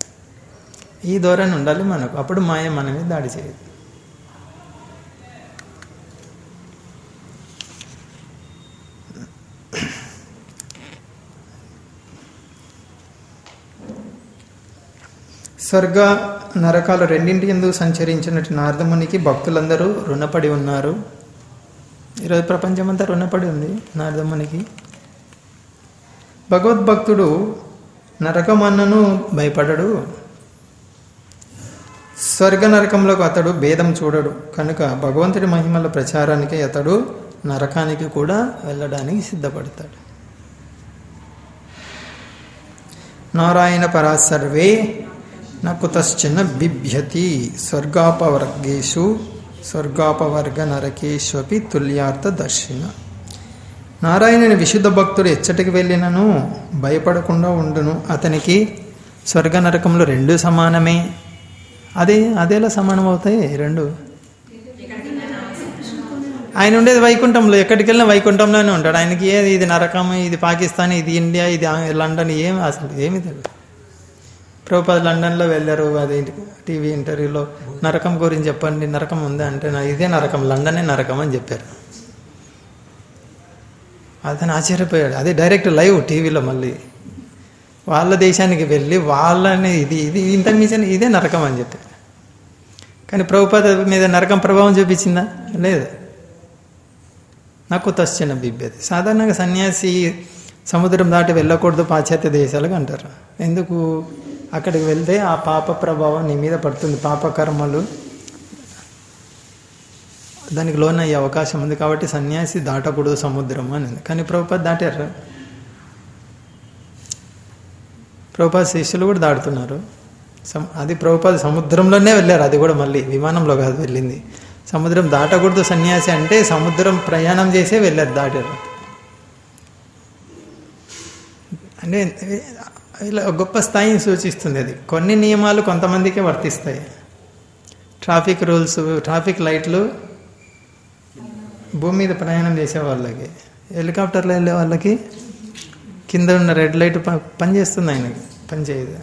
ఈ ధోరణి ఉండాలి మనకు. అప్పుడు మాయ మన మీద దాడి చేయదు. స్వర్గ నరకాలు రెండింటి యందు సంచరించినట్టు నారదమునికి భక్తులందరూ రుణపడి ఉన్నారు. ఈరోజు ప్రపంచమంతా రుణపడి ఉంది నారదమునికి. భగవద్భక్తుడు నరకమన్నను భయపడడు, స్వర్గ నరకంలోకి అతడు భేదం చూడడు. కనుక భగవంతుడి మహిమల ప్రచారానికి అతడు నరకానికి కూడా వెళ్ళడానికి సిద్ధపడతాడు. నారాయణ పరా సర్వే న కుతశ్చన బిభ్యతి స్వర్గాపవర్గేషు స్వర్గాపవర్గ నరకేష్వపి తుల్యార్థ దర్శిన. నారాయణుని విశుద్ధ భక్తుడు ఎచ్చటికి వెళ్ళినను భయపడకుండా ఉండును. అతనికి స్వర్గ నరకంలో రెండు సమానమే. అదేలా సమానం అవుతాయి రెండు? ఆయన ఉండేది వైకుంఠంలో, ఎక్కడికి వెళ్ళినా వైకుంఠంలోనే ఉంటాడు. ఆయనకి ఏది ఇది నరకం, ఇది పాకిస్తాన్, ఇది ఇండియా, ఇది లండన్, ఏమి అసలు ఏమి తెలియదు. ప్రభుపాద లండన్లో వెళ్ళారు, అది టీవీ ఇంటర్వ్యూలో నరకం గురించి చెప్పండి, నరకం ఉందా అంటే ఇదే నరకం, లండనే నరకం అని చెప్పారు. అతను ఆశ్చర్యపోయాడు. అదే డైరెక్ట్ లైవ్ టీవీలో. మళ్ళీ వాళ్ళ దేశానికి వెళ్ళి వాళ్ళని ఇది ఇంత మించిన ఇదే నరకం అని చెప్పారు. కానీ ప్రభుపాద మీద నరకం ప్రభావం చూపించిందా? లేదు. నాకు తశ్చన బిభ్యతి. సాధారణంగా సన్యాసి సముద్రం దాటి వెళ్ళకూడదు పాశ్చాత్య దేశాలకు అంటారు. ఎందుకు? అక్కడికి వెళ్తే ఆ పాప ప్రభావం నీ మీద పడుతుంది, పాపకర్మలు దానికి లోన్ అయ్యే అవకాశం ఉంది. కాబట్టి సన్యాసి దాటకూడదు సముద్రం అని. కానీ ప్రభుపాద దాటారు. ప్రభుపాద శిష్యులు కూడా దాటుతున్నారు. అది ప్రభుపాద సముద్రంలోనే వెళ్ళారు. అది కూడా మళ్ళీ విమానంలో కాదు వెళ్ళింది. సముద్రం దాటకూడదు సన్యాసి అంటే సముద్రం ప్రయాణం చేసే వెళ్ళారు, దాటారు. అంటే ఇలా గొప్ప స్థాయిని సూచిస్తుంది. అది కొన్ని నియమాలు కొంతమందికే వర్తిస్తాయి. ట్రాఫిక్ రూల్స్, ట్రాఫిక్ లైట్లు భూమి మీద ప్రయాణం చేసే వాళ్ళకి, హెలికాప్టర్లో వెళ్ళే వాళ్ళకి కింద ఉన్న రెడ్ లైట్ పనిచేస్తుంది, ఆయనకి పనిచేయదు.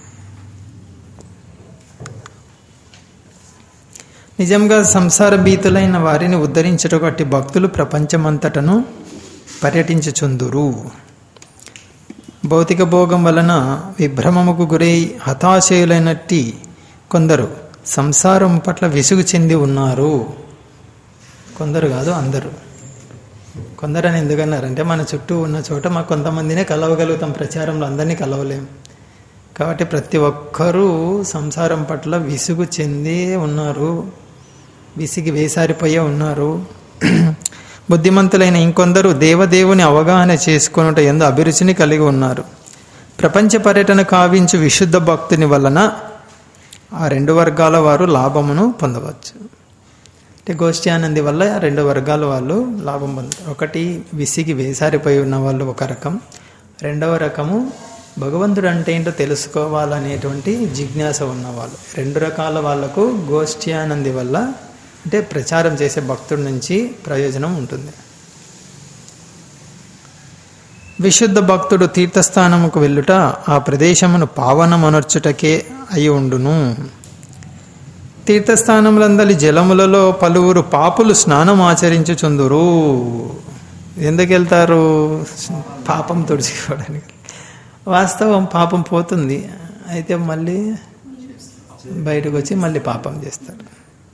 నిజంగా సంసార భీతులైన వారిని ఉద్ధరించుటకు అట్టి భక్తులు ప్రపంచమంతటను పర్యటించుచుందురు. భౌతిక భోగం వలన విభ్రమముకు గురై హతాశయులైనట్టి కొందరు సంసారం పట్ల విసుగు చెంది ఉన్నారు. కొందరు కాదు, అందరూ. కొందరని ఎందుకన్నారంటే మన చుట్టూ ఉన్న చోట మాకు కొంతమందినే కలవగలుగుతాం, ప్రచారంలో అందరినీ కలవలేం. కాబట్టి ప్రతి ఒక్కరూ సంసారం పట్ల విసుగు చెందే ఉన్నారు, విసిగి వేసారిపోయే ఉన్నారు. బుద్ధిమంతులైన ఇంకొందరు దేవదేవుని అవగాహన చేసుకొనుట యందు అభిరుచిని కలిగి ఉన్నారు. ప్రపంచ పర్యటన కావించు విశుద్ధ భక్తుని వలన ఆ రెండు వర్గాల వారు లాభమును పొందవచ్చు. అంటే గోష్ఠి ఆనంది వల్ల ఆ రెండు వర్గాల వాళ్ళు లాభం పొందుతారు. ఒకటి విసిగి వేసారిపోయి ఉన్న వాళ్ళు ఒక రకం, రెండవ రకము భగవంతుడు అంటే ఏంటో తెలుసుకోవాలనేటువంటి జిజ్ఞాస ఉన్నవాళ్ళు. రెండు రకాల వాళ్లకు గోష్ఠి ఆనంది వల్ల అంటే ప్రచారం చేసే భక్తుడి నుంచి ప్రయోజనం ఉంటుంది. విశుద్ధ భక్తుడు తీర్థస్థానముకు వెళ్ళుట ఆ ప్రదేశమును పావనమనర్చుటకే అయి ఉండును. తీర్థస్థానములందలి జలములలో పలువురు పాపులు స్నానం ఆచరించుచుందురు. ఎందుకు వెళ్తారు? పాపం తుడుచుకోవడానికి. వాస్తవం పాపం పోతుంది, అయితే మళ్ళీ బయటకు వచ్చి మళ్ళీ పాపం చేస్తారు.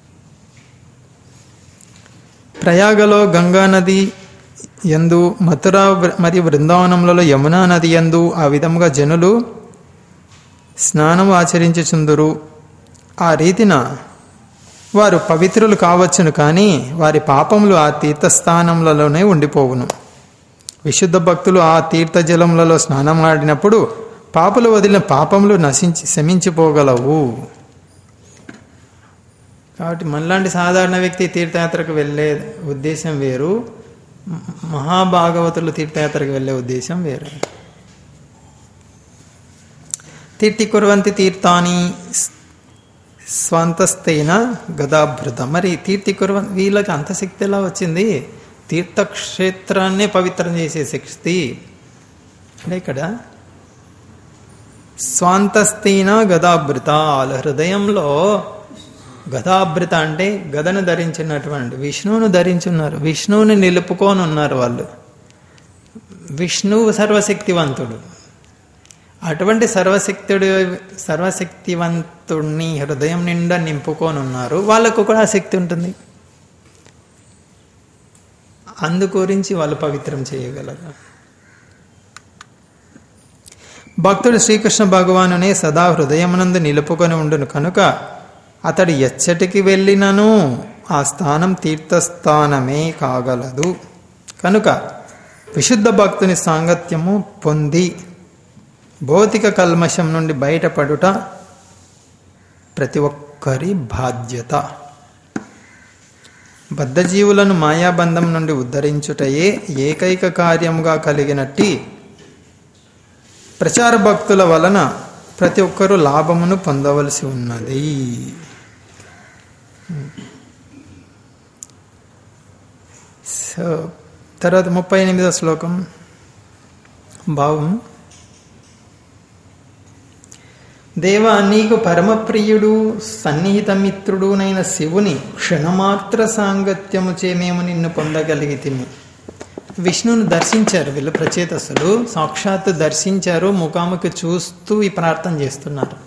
ప్రయాగలో గంగా నది యందు, మథుర మరియు బృందావనములలో యమునా నది యందు ఆ విధముగా జనులు స్నానం ఆచరించుచుందురు. ఆ రీతిన వారు పవిత్రులు కావచ్చును, కానీ వారి పాపములు ఆ తీర్థస్థానములలోనే ఉండిపోవును. విశుద్ధ భక్తులు ఆ తీర్థజలములలో స్నానం ఆడినప్పుడు పాపులు వదిలిన పాపములు శమించిపోగలవు. కాబట్టి మనలాంటి సాధారణ వ్యక్తి తీర్థయాత్రకు వెళ్ళే ఉద్దేశం వేరు, మహాభాగవతులు తీర్థయాత్రకు వెళ్ళే ఉద్దేశం వేరు. తీర్థి కుర్వంతి తీర్థాని స్వంతస్థైన గదాభృత. మరి తీర్థి కుర్వంతి వీళ్ళకి అంత శక్తి ఎలా వచ్చింది? తీర్థక్షేత్రాన్నే పవిత్రం చేసే శక్తి. అంటే ఇక్కడ స్వాంతస్థీన గదాభృత, వాళ్ళ హృదయంలో గదాభృత అంటే గదను ధరించినటువంటి విష్ణువును ధరించున్నారు, విష్ణువుని నిలుపుకొని ఉన్నారు వాళ్ళు. విష్ణువు సర్వశక్తివంతుడు. అటువంటి సర్వశక్తివంతుడిని హృదయం నిండా నింపుకొని ఉన్నారు. వాళ్ళకు కూడా ఆ శక్తి ఉంటుంది. అందు గురించి వాళ్ళు పవిత్రం చేయగలరు. భక్తుడు శ్రీకృష్ణ భగవానునే సదా హృదయమునందు నిలుపుకొని ఉండును కనుక అతడు ఎచ్చటికి వెళ్ళినను ఆ స్థానం తీర్థస్థానమే కాగలదు. కనుక విశుద్ధ భక్తుని సాంగత్యము పొంది భౌతిక కల్మషం నుండి బయటపడుట ప్రతి ఒక్కరి బాధ్యత. బద్ధజీవులను మాయాబంధం నుండి ఉద్ధరించుటయే ఏకైక కార్యముగా కలిగినట్టి ప్రచార భక్తుల వలన ప్రతి ఒక్కరూ లాభమును పొందవలసి ఉన్నది. సో తర్వాత 38వ శ్లోకం భావం. దేవా, నీకు పరమప్రియుడు సన్నిహిత మిత్రుడునైన శివుని క్షణమాత్ర సాంగత్యము చే మేము నిన్ను పొందగలిగితిమి. విష్ణువుని దర్శించారు వీళ్ళు ప్రచేతసులు, సాక్షాత్తు దర్శించారు, ముఖాముఖి చూస్తూ ఈ ప్రార్థన చేస్తున్నారు.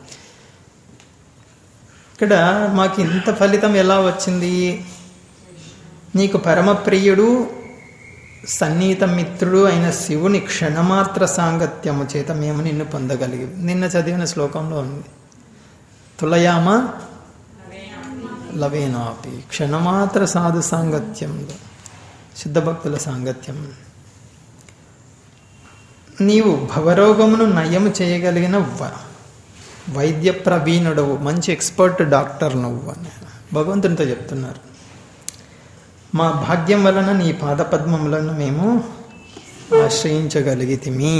ఇక్కడ మాకు ఇంత ఫలితం ఎలా వచ్చింది? నీకు పరమప్రియుడు సన్నిహిత మిత్రుడు అయిన శివుని క్షణమాత్ర సాంగత్యము చేత మేము నిన్ను పొందగలిగి. నిన్న చదివిన శ్లోకంలో ఉంది, తులయామ లవేనాపి, క్షణమాత్ర సాధు సాంగత్యంలో శుద్ధ భక్తుల సాంగత్యం. నీవు భవరోగమును నయము చేయగలిగిన వైద్య ప్రవీణుడవు, మంచి ఎక్స్పర్ట్ డాక్టర్ నువ్వు అని భగవంతునితో చెప్తున్నారు. మా భాగ్యం వలన నీ పాదపద్మములను మేము ఆశ్రయించగలిగితిమి.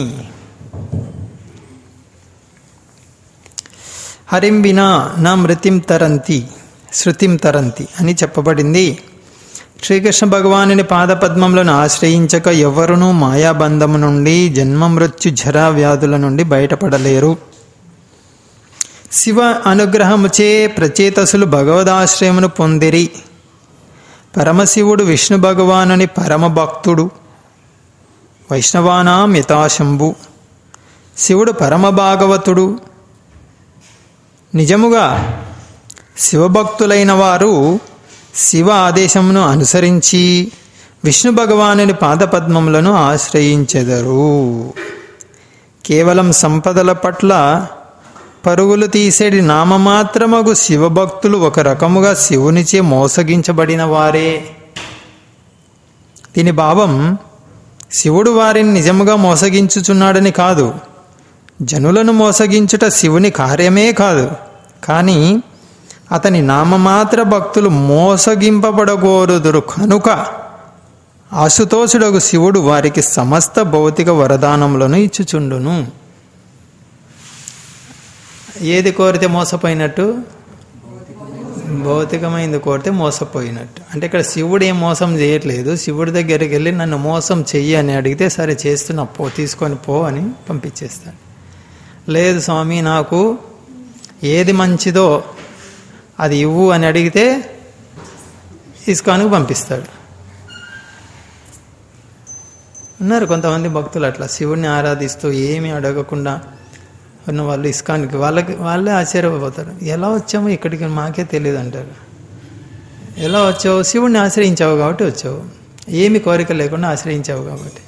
హరిం వినా నా మృతిం తరంతి శృతిం తరంతి అని చెప్పబడింది. శ్రీకృష్ణ భగవానుని పాదపద్మములను ఆశ్రయించక ఎవరునూ మాయాబంధము నుండి జన్మ మృత్యు జరా వ్యాధుల నుండి బయటపడలేరు. శివ అనుగ్రహముచే ప్రచేతసులు భగవదాశ్రయమును పొందిరి. పరమశివుడు విష్ణు భగవానుని పరమ భక్తుడు, వైష్ణవానాం యథాశంభు. శివుడు పరమ భాగవతుడు. నిజముగా శివభక్తులైన వారు శివ ఆదేశమును అనుసరించి విష్ణు భగవానుని పాదపద్మములను ఆశ్రయించెదరు. కేవలం సంపదల పట్ల పరుగులు తీసేటి నామమాత్రమగు శివభక్తులు ఒక రకముగా శివునిచే మోసగించబడిన వారే. దీని భావం శివుడు వారిని నిజముగా మోసగించుచున్నాడని కాదు. జనులను మోసగించుట శివుని కార్యమే కాదు. కానీ అతని నామమాత్ర భక్తులు మోసగింపబడగోరుదురు కనుక ఆశుతోషుడగు శివుడు వారికి సమస్త భౌతిక వరదానములను ఇచ్చుచుండును. ఏది కోరితే మోసపోయినట్టు? భౌతికమైంది కోరితే మోసపోయినట్టు. అంటే ఇక్కడ శివుడు ఏం మోసం చేయట్లేదు. శివుడి దగ్గరికి వెళ్ళి నన్ను మోసం చెయ్యి అని అడిగితే సరే చేస్తున్నా పో, తీసుకొని పో అని పంపించేస్తాడు. లేదు స్వామి నాకు ఏది మంచిదో అది ఇవ్వు అని అడిగితే ఇస్కాన్కు పంపిస్తాడు. ఉన్నారు కొంతమంది భక్తులు అట్లా శివుడిని ఆరాధిస్తూ ఏమీ అడగకుండా ఉన్న వాళ్ళు ఇస్కాన్కి, వాళ్ళే ఆశ్చర్యపోతారు. ఎలా వచ్చామో ఇక్కడికి మాకే తెలియదు అంటారు. ఎలా వచ్చావు? శివుడిని ఆశ్రయించావు కాబట్టి వచ్చావు, ఏమి కోరిక లేకుండా ఆశ్రయించావు కాబట్టి.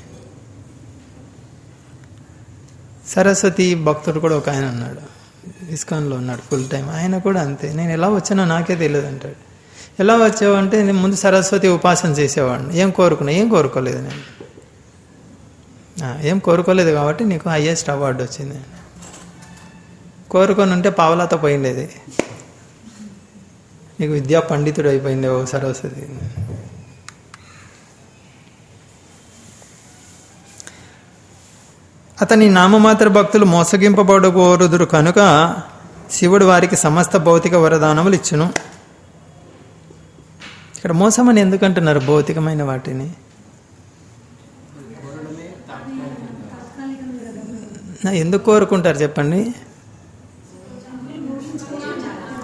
సరస్వతి భక్తుడు కూడా ఒక ఆయన ఉన్నాడు, ఇస్కాన్లో ఉన్నాడు ఫుల్ టైం. ఆయన కూడా అంతే, నేను ఎలా వచ్చానో నాకే తెలియదు అంటాడు. ఎలా వచ్చావు అంటే నేను ముందు సరస్వతి ఉపాసన చేసేవాడిని, ఏం కోరుకున్నా, ఏం కోరుకోలేదు నేను, ఏం కోరుకోలేదు కాబట్టి నీకు హైయెస్ట్ అవార్డు వచ్చింది. కోరుకొని ఉంటే పావలాతో పోయిండేది, నీకు విద్యా పండితుడు అయిపోయిందేవో సరస్వతి. అతని నామమాత్ర భక్తులు మోసగింపబడగోరుదురు కనుక శివుడు వారికి సమస్త భౌతిక వరదానములు ఇచ్చును. ఇక్కడ మోసమని ఎందుకంటున్నారు భౌతికమైన వాటిని? ఎందుకు కోరుకుంటారు చెప్పండి?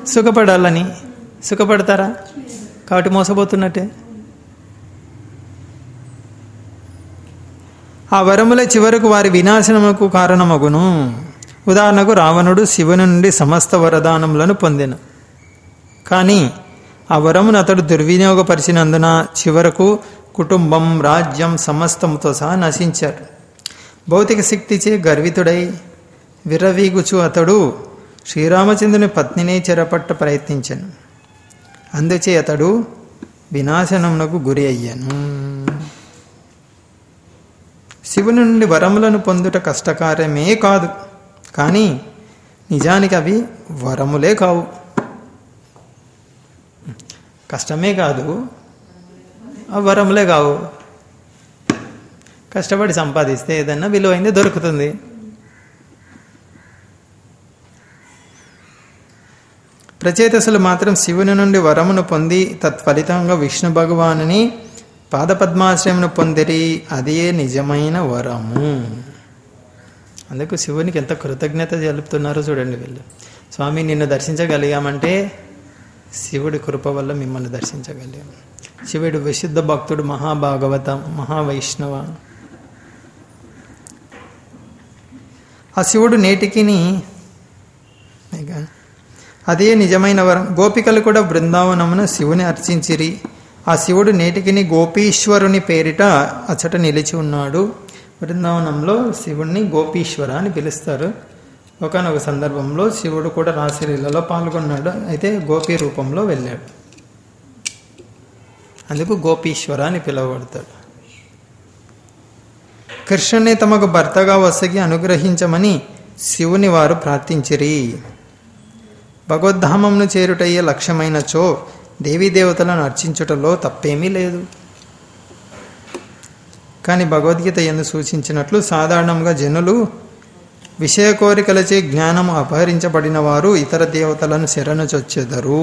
సుఖపడాలని. సుఖపడతారా? కాబట్టి మోసపోతున్నట్టే. ఆ వరముల చివరకు వారి వినాశనముకు కారణమగును. ఉదాహరణకు రావణుడు శివుని నుండి సమస్త వరదానములను పొందెను. కానీ ఆ వరమును అతడు దుర్వినియోగపరిచినందున చివరకు కుటుంబం, రాజ్యం సమస్తముతో సహా నశించారు. భౌతిక శక్తిచే గర్వితుడై విర్రవీగుచు అతడు శ్రీరామచంద్రుని పత్నినే చెరపట్ట ప్రయత్నించెను. అందుచే అతడు వినాశనమునకు గురి అయ్యాను. శివుని నుండి వరములను పొందుట కష్టకార్యమే కాదు, కానీ నిజానికి అవి వరములే కావు. కష్టమే కాదు, అవి వరములే కావు. కష్టపడి సంపాదిస్తే ఏదన్నా విలువైంది దొరుకుతుంది. ప్రచేతసులు మాత్రం శివుని నుండి వరమును పొంది తత్ఫలితంగా విష్ణు భగవానుని పాదపద్మాశ్రయమును పొందిరి. అదే నిజమైన వరము. అందుకు శివునికి ఎంత కృతజ్ఞత తెలుపుతున్నారో చూడండి వీళ్ళు. స్వామి నిన్ను దర్శించగలిగామంటే శివుడి కృప వల్ల మిమ్మల్ని దర్శించగలిగాం. శివుడు విశుద్ధ భక్తుడు, మహాభాగవతం, మహావైష్ణవ. ఆ శివుడు నేటికి అదే నిజమైన వరం. గోపికలు కూడా బృందావనమున శివుని అర్చించిరి. ఆ శివుడు నేటికి గోపీశ్వరుని పేరిట అచ్చట నిలిచి ఉన్నాడు. బృందావనంలో శివుణ్ణి గోపీశ్వర అని పిలుస్తారు. ఒకనొక సందర్భంలో శివుడు కూడా రాసలీలలో పాల్గొన్నాడు. అయితే గోపీ రూపంలో వెళ్ళాడు. అందుకు గోపీశ్వర అని పిలువబడతాడు. కృష్ణుని తమకు భర్తగా వసగి అనుగ్రహించమని శివుని వారు ప్రార్థించిరి. భగవద్ధామంను చేరుటయ్యే లక్ష్యమైనచో దేవీదేవతలను అర్చించుటలో తప్పేమీ లేదు. కానీ భగవద్గీత యందు సూచించినట్లు సాధారణంగా జనులు విషయ కోరికలచే జ్ఞానము అపహరించబడిన వారు ఇతర దేవతలను శరణుచొచ్చెదరు.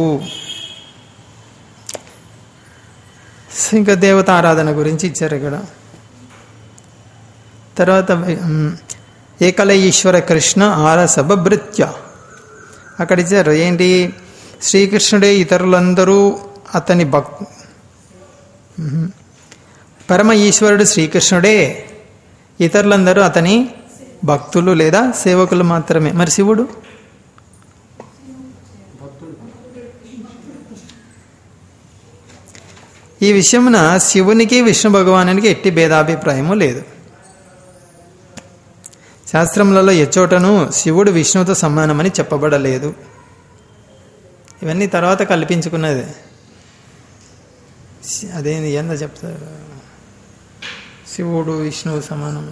ఇంకా దేవత ఆరాధన గురించి ఇచ్చారు ఇక్కడ. తర్వాత ఏకల ఈశ్వర కృష్ణ ఆరసభ భృత్య అక్కడ ఇచ్చారు. ఏంటి? శ్రీకృష్ణుడే ఇతరులందరూ అతని పరమ ఈశ్వరుడు శ్రీకృష్ణుడే, ఇతరులందరూ అతని భక్తులు లేదా సేవకులు మాత్రమే. మరి శివుడు ఈ విషయమున శివునికి విష్ణు భగవానునికి ఎట్టి భేదాభిప్రాయము లేదు. శాస్త్రములలో ఎచ్చోటను శివుడు విష్ణువుతో సమానమని చెప్పబడలేదు. ఇవన్నీ తర్వాత కల్పించుకున్నది. అదేంది ఏందో చెప్తారు, శివుడు విష్ణువు సమానం,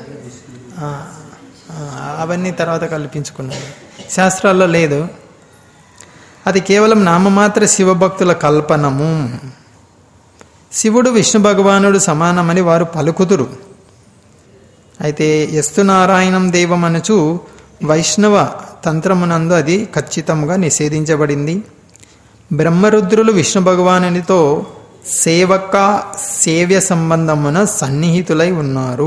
అవన్నీ తర్వాత కల్పించుకున్నది. శాస్త్రాల్లో లేదు. అది కేవలం నామమాత్ర శివభక్తుల కల్పనము. శివుడు విష్ణు భగవానుడు సమానమని వారు పలుకుతురు. అయితే ఎస్తు నారాయణం దేవం అనుచు వైష్ణవ తంత్రమునందు అది ఖచ్చితంగా నిషేధించబడింది. బ్రహ్మరుద్రులు విష్ణు భగవానునితో సేవ్య సంబంధమున సన్నిహితులై ఉన్నారు.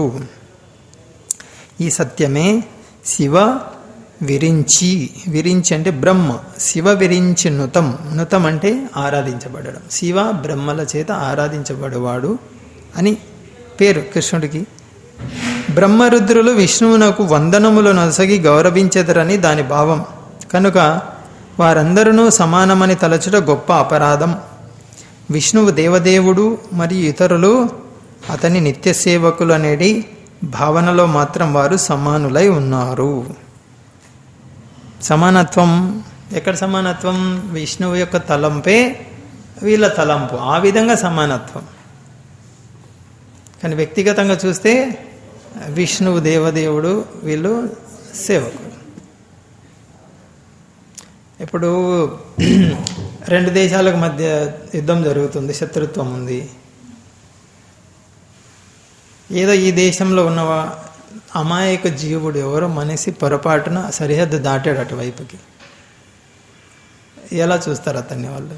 ఈ సత్యమే శివ విరించి అంటే బ్రహ్మ, శివ విరించి నుతం అంటే ఆరాధించబడడం. శివ బ్రహ్మల చేత ఆరాధించబడేవాడు అని పేరు కృష్ణుడికి. బ్రహ్మరుద్రులు విష్ణువునకు వందనములు నొసగి గౌరవించెదరని దాని భావం. కనుక వారందరూ సమానమని తలచుట గొప్ప అపరాధం. విష్ణువు దేవదేవుడు మరియు ఇతరులు అతని నిత్య సేవకులు అనేది భావనలో మాత్రం వారు సమానులై ఉన్నారు. సమానత్వం ఎక్కడ సమానత్వం? విష్ణువు యొక్క తలంపే వీళ్ళ తలంపు, ఆ విధంగా సమానత్వం. కానీ వ్యక్తిగతంగా చూస్తే విష్ణువు దేవదేవుడు, వీళ్ళు సేవకులు. ఇప్పుడు రెండు దేశాలకు మధ్య యుద్ధం జరుగుతుంది, శత్రుత్వం ఉంది. ఏదో ఈ దేశంలో ఉన్న అమాయక జీవుడు ఎవరో మనిషి పొరపాటున సరిహద్దు దాటాడు అటువైపుకి. ఎలా చూస్తారు అతన్ని వాళ్ళు?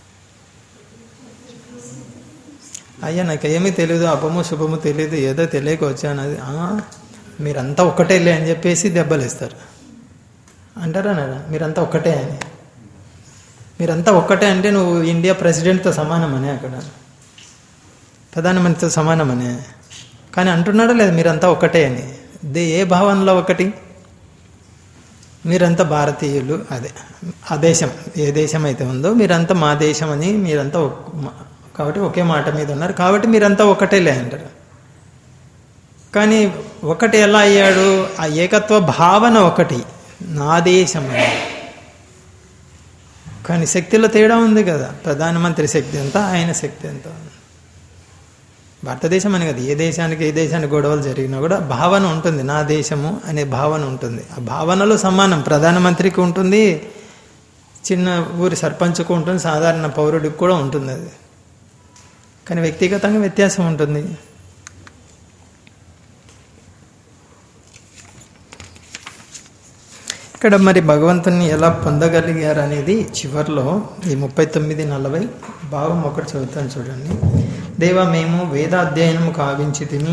అయ్యా నాకు ఏమీ తెలియదు, అపము శుభము తెలియదు, ఏదో తెలియక వచ్చానది, మీరంతా ఒక్కటే లే అని చెప్పేసి దెబ్బలు ఇస్తారు. అంటారా మీరంతా ఒక్కటే అని. మీరంతా ఒక్కటే అంటే నువ్వు ఇండియా ప్రెసిడెంట్తో సమానమనే, అక్కడ ప్రధానమంత్రితో సమానమనే. కానీ అంటున్నాడా లేదు మీరంతా ఒక్కటే అని? ఏ భావనలో ఒకటి? మీరంతా భారతీయులు, అదే ఆ దేశం ఏ దేశం అయితే ఉందో మీరంతా మా దేశం అని, మీరంతా కాబట్టి ఒకే మాట మీద ఉన్నారు కాబట్టి మీరంతా ఒకటేలే అంటారు. కానీ ఒకటి ఎలా అయ్యాడు? ఆ ఏకత్వ భావన ఒకటి, నా దేశం అని. కానీ శక్తిలో తేడా ఉంది కదా. ప్రధానమంత్రి శక్తి ఎంత, ఆయన శక్తి ఎంత. భారతదేశం అని కదా, ఏ దేశానికి గొడవలు జరిగినా కూడా భావన ఉంటుంది, నా దేశము అనే భావన ఉంటుంది. ఆ భావనలో సమానం ప్రధానమంత్రికి ఉంటుంది, చిన్న ఊరి సర్పంచ్కు ఉంటుంది, సాధారణ పౌరుడికి కూడా ఉంటుంది అది. కానీ వ్యక్తిగతంగా వ్యత్యాసం ఉంటుంది. ఇక్కడ మరి భగవంతుని ఎలా పొందగలిగారు అనేది చివరిలో ఈ 39-40 భావం ఒకటి చదువుతాను చూడండి. దేవ, మేము వేదాధ్యయనము కావించితిమి,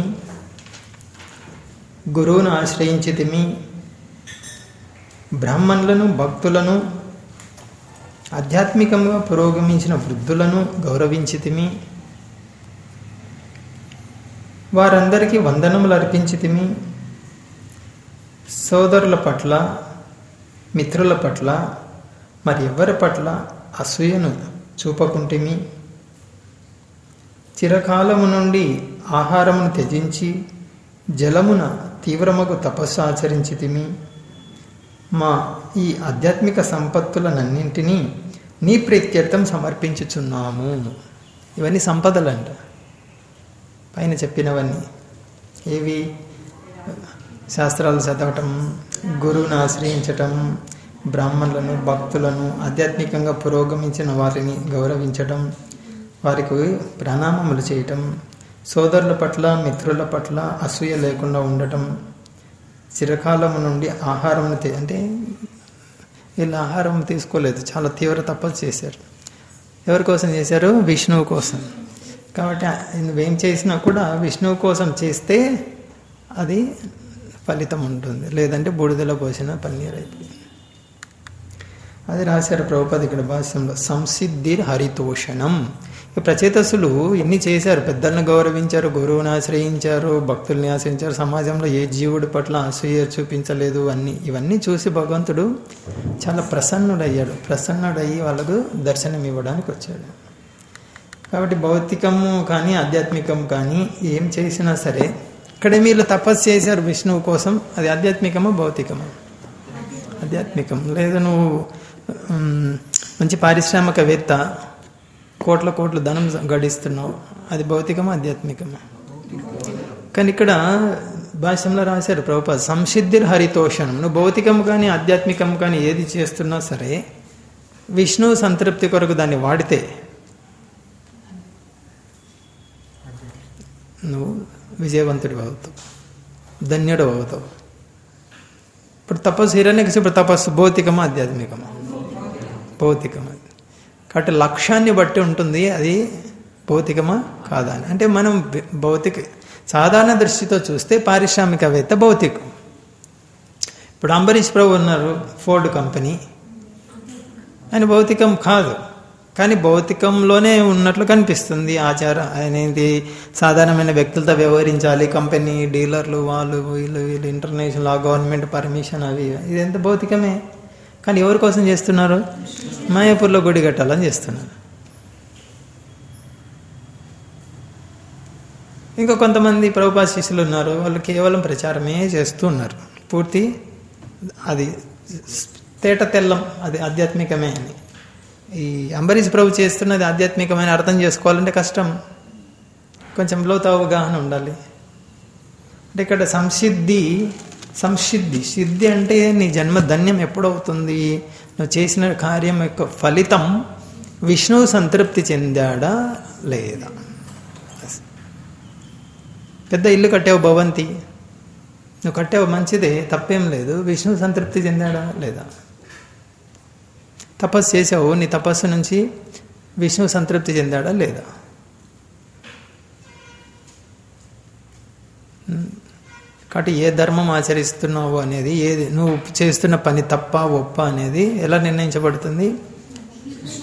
గురువును ఆశ్రయించితిమి, బ్రాహ్మణులను భక్తులను ఆధ్యాత్మికంగా పురోగమించిన వృద్ధులను గౌరవించితిమి, వారందరికీ వందనములు అర్పించితిమి, సోదరుల పట్ల మిత్రుల పట్ల మరి ఎవరి పట్ల అసూయను చూపకుంటిమి, చిరకాలము నుండి ఆహారమును త్యజించి జలమున తీవ్రమగు తపస్సు ఆచరించితిమి, మా ఈ ఆధ్యాత్మిక సంపత్తులనన్నింటినీ నీ ప్రీత్యర్థం సమర్పించుచున్నాము. ఇవన్నీ సంపదలంట పైన చెప్పినవన్నీ. ఏవి? శాస్త్రాలు చదవటం, గురువును ఆశ్రయించటం, బ్రాహ్మణులను భక్తులను ఆధ్యాత్మికంగా పురోగమించిన వారిని గౌరవించటం, వారికి ప్రణామములు చేయటం, సోదరుల పట్ల మిత్రుల పట్ల అసూయ లేకుండా ఉండటం, చిరకాలము నుండి ఆహారం అంటే వీళ్ళు ఆహారం తీసుకోలేదు, చాలా తీవ్ర తపస్సు చేశారు. ఎవరి కోసం చేశారు? విష్ణువు కోసం. కాబట్టి నువ్వేం చేసినా కూడా విష్ణువు కోసం చేస్తే అది ఫలితం ఉంటుంది, లేదంటే బూడిదలో పోసిన పన్నీర్ అయిపోయింది. అది రాశారు ప్రభుపాద ఇక్కడ భాష్యంలో. సంసిద్ధిర్ హరితోషణం. ప్రచేతసులు ఎన్ని చేశారు, పెద్దలను గౌరవించారు, గురువుని ఆశ్రయించారు, భక్తుల్ని ఆశ్రయించారు, సమాజంలో ఏ జీవుడి పట్ల అసూయ చూపించలేదు. ఇవన్నీ చూసి భగవంతుడు చాలా ప్రసన్నుడయ్యి వాళ్ళకు దర్శనం ఇవ్వడానికి వచ్చాడు. కాబట్టి భౌతికము కానీ ఆధ్యాత్మికం కానీ ఏం చేసినా సరే, ఇక్కడ వీళ్ళు తపస్సు చేశారు విష్ణువు కోసం, అది ఆధ్యాత్మికమా భౌతికమా? ఆధ్యాత్మికం. లేదా నువ్వు మంచి పారిశ్రామికవేత్త, కోట్ల ధనం గడిస్తున్నావు, అది భౌతికమా ఆధ్యాత్మికమా? కానీ ఇక్కడ భాష్యంలో రాశారు ప్రభుపాద, సంసిద్ధిర్ హరితోషణం. నువ్వు భౌతికం కానీ ఆధ్యాత్మికం కానీ ఏది చేస్తున్నా సరే విష్ణువు సంతృప్తి కొరకు దాన్ని వాడితే నువ్వు విజయవంతుడు అవుతావు, ధన్యుడు అవుతావు. ఇప్పుడు తపస్సు హిరణ్యకశిపుడు తపస్సు భౌతికమా ఆధ్యాత్మికమా? భౌతికమా. కాబట్టి లక్ష్యాన్ని బట్టి ఉంటుంది అది భౌతికమా కాదా అని. అంటే మనం సాధారణ దృష్టితో చూస్తే పారిశ్రామికవేత్త భౌతికం. ఇప్పుడు అంబరీష్ ప్రభు ఉన్నారు, ఫోర్డ్ కంపెనీ, ఆయన భౌతికం కాదు, కానీ భౌతికంలోనే ఉన్నట్లు కనిపిస్తుంది. ఆయన ఏంటి, సాధారణమైన వ్యక్తులతో వ్యవహరించాలి, కంపెనీ డీలర్లు వాళ్ళు వీళ్ళు ఇంటర్నేషనల్ గవర్నమెంట్ పర్మిషన్ అవి, ఇదంతా భౌతికమే. కానీ ఎవరి కోసం చేస్తున్నారు? మాయాపూర్లో గుడి కట్టాలని చేస్తున్నారు. ఇంకా కొంతమంది ప్రభుపాద శిష్యులు ఉన్నారు, వాళ్ళు కేవలం ప్రచారమే చేస్తూ ఉన్నారు, పూర్తి అది తేట తెల్లం, అది ఆధ్యాత్మికమే అని. ఈ అంబరీష్ ప్రభు చేస్తున్నది ఆధ్యాత్మికమైన అర్థం చేసుకోవాలంటే కష్టం, కొంచెం లోతు అవగాహన ఉండాలి. అంటే ఇక్కడ సిద్ధి అంటే నీ జన్మ ధన్యం ఎప్పుడవుతుంది? నువ్వు చేసిన కార్యం యొక్క ఫలితం విష్ణువు సంతృప్తి చెందాడా లేదా? పెద్ద ఇల్లు కట్టావు, భవంతి నువ్వు కట్టావు, మంచిదే, తప్పేం లేదు. విష్ణువు సంతృప్తి చెందాడా లేదా? తపస్సు చేసావు, నీ తపస్సు నుంచి విష్ణువు సంతృప్తి చెందాడా లేదా? కాబట్టి ఏ ధర్మం ఆచరిస్తున్నావు అనేది, ఏది నువ్వు చేస్తున్న పని తప్ప ఒప్ప అనేది ఎలా నిర్ణయించబడుతుంది?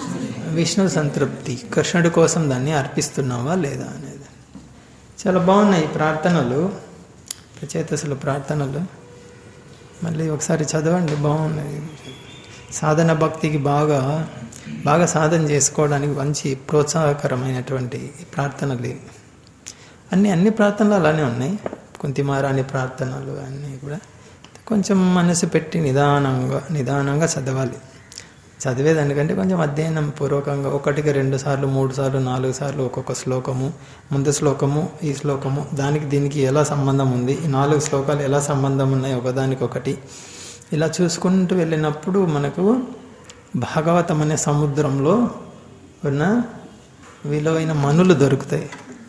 విష్ణు సంతృప్తి, కృష్ణుడి కోసం దాన్ని అర్పిస్తున్నావా లేదా అనేది. చాలా బాగున్నాయి ఈ ప్రార్థనలు, ప్రచేతసుల ప్రార్థనలు. మళ్ళీ ఒకసారి చదవండి, బాగున్నాయి. సాధన భక్తికి బాగా సాధన చేసుకోవడానికి మంచి ప్రోత్సాహకరమైనటువంటి ప్రార్థనలు. అన్ని ప్రార్థనలు అలానే ఉన్నాయి. కుంతిమారాణి ప్రార్థనలు అన్నీ కూడా కొంచెం మనసు పెట్టి నిదానంగా చదవాలి. చదివేదానికంటే కొంచెం అధ్యయనం పూర్వకంగా 1కి 2 సార్లు 3 సార్లు 4 సార్లు ఒక్కొక్క శ్లోకము, ముందు శ్లోకము ఈ శ్లోకము దానికి దీనికి ఎలా సంబంధం ఉంది, ఈ 4 శ్లోకాలు ఎలా సంబంధం ఉన్నాయి ఒకదానికొకటి, ఇలా చూసుకుంటూ వెళ్ళినప్పుడు మనకు భాగవతం అనే సముద్రంలో ఉన్న విలువైన మనులు దొరుకుతాయి.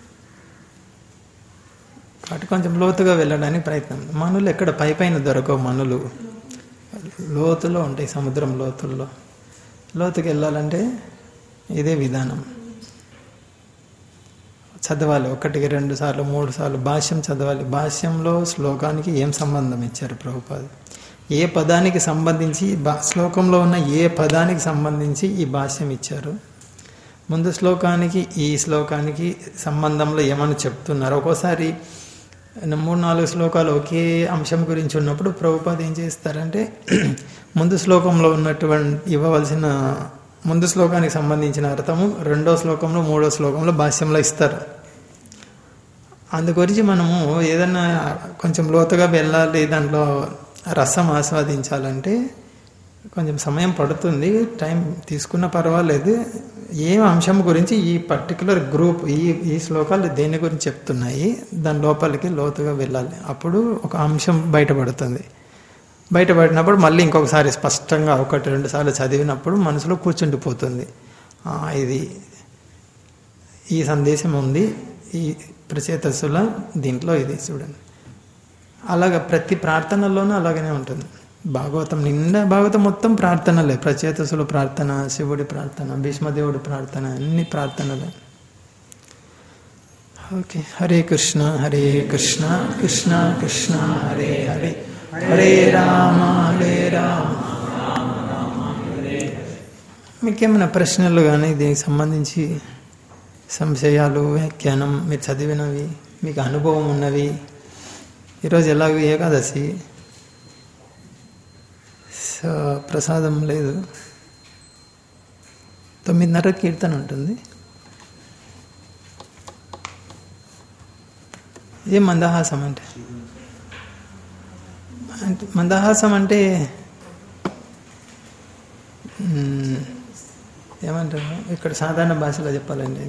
కాబట్టి కొంచెం లోతుగా వెళ్ళడానికి ప్రయత్నం. మనులు ఎక్కడ పైన దొరకవు, మనులు లోతులో ఉంటాయి, సముద్రం లోతుల్లో. లోతుకి వెళ్ళాలంటే ఇదే విధానం. చదవాలి 1కి 2 సార్లు 3 సార్లు భాష్యం చదవాలి. భాష్యంలో శ్లోకానికి ఏం సంబంధం ఇచ్చారు ప్రభుపాద, ఏ పదానికి సంబంధించి శ్లోకంలో ఉన్న ఏ పదానికి సంబంధించి ఈ భాష్యం ఇచ్చారు, ముందు శ్లోకానికి ఈ శ్లోకానికి సంబంధంలో ఏమని చెప్తున్నారు. ఒక్కోసారి 3-4 శ్లోకాలు ఒకే అంశం గురించి ఉన్నప్పుడు ప్రభుపాద ఏం చేస్తారంటే ముందు శ్లోకంలో ఉన్నటువంటి ఇవ్వవలసిన ముందు శ్లోకానికి సంబంధించిన అర్థము 2వ శ్లోకంలో 3వ శ్లోకంలో భాష్యంలో ఇస్తారు. అందు గురించి మనము ఏదన్నా కొంచెం లోతుగా వెళ్ళాలి, దాంట్లో రసం ఆస్వాదించాలంటే కొంచెం సమయం పడుతుంది, టైం తీసుకున్న పర్వాలేదు. ఏ అంశం గురించి ఈ పర్టికులర్ గ్రూప్ ఈ శ్లోకాలు దేని గురించి చెప్తున్నాయి, దాని లోపలికి లోతుగా వెళ్ళాలి. అప్పుడు ఒక అంశం బయటపడుతుంది. బయటపడినప్పుడు మళ్ళీ ఇంకొకసారి స్పష్టంగా 1-2 సార్లు చదివినప్పుడు మనసులో కూర్చుండిపోతుంది. ఇది ఈ సందేశం ఉంది ఈ ప్రచేతసుల దీంట్లో, ఇది చూడండి. అలాగ ప్రతి ప్రార్థనలోనూ అలాగనే ఉంటుంది. భాగవతం నిండా భాగవతం మొత్తం ప్రార్థనలే. ప్రచేతసుల ప్రార్థన, శివుడి ప్రార్థన, భీష్మదేవుడి ప్రార్థన, అన్ని ప్రార్థనలే. ఓకే. హరే కృష్ణ హరే కృష్ణ కృష్ణ కృష్ణ హరే హరే, హరే రామ హరే రామ. మీకేమైనా ప్రశ్నలు కానీ దీనికి సంబంధించి సంశయాలు, వ్యాఖ్యానం, మీరు చదివినవి, మీకు అనుభవం ఉన్నవి. ఈరోజు ఎలాగో ఏకాదశి, ప్రసాదం లేదు. 9:30 కీర్తన ఉంటుంది. ఏం మందహాసం అంటే మందహాసం అంటే ఏమంటారు ఇక్కడ సాధారణ భాషలో చెప్పాలండి,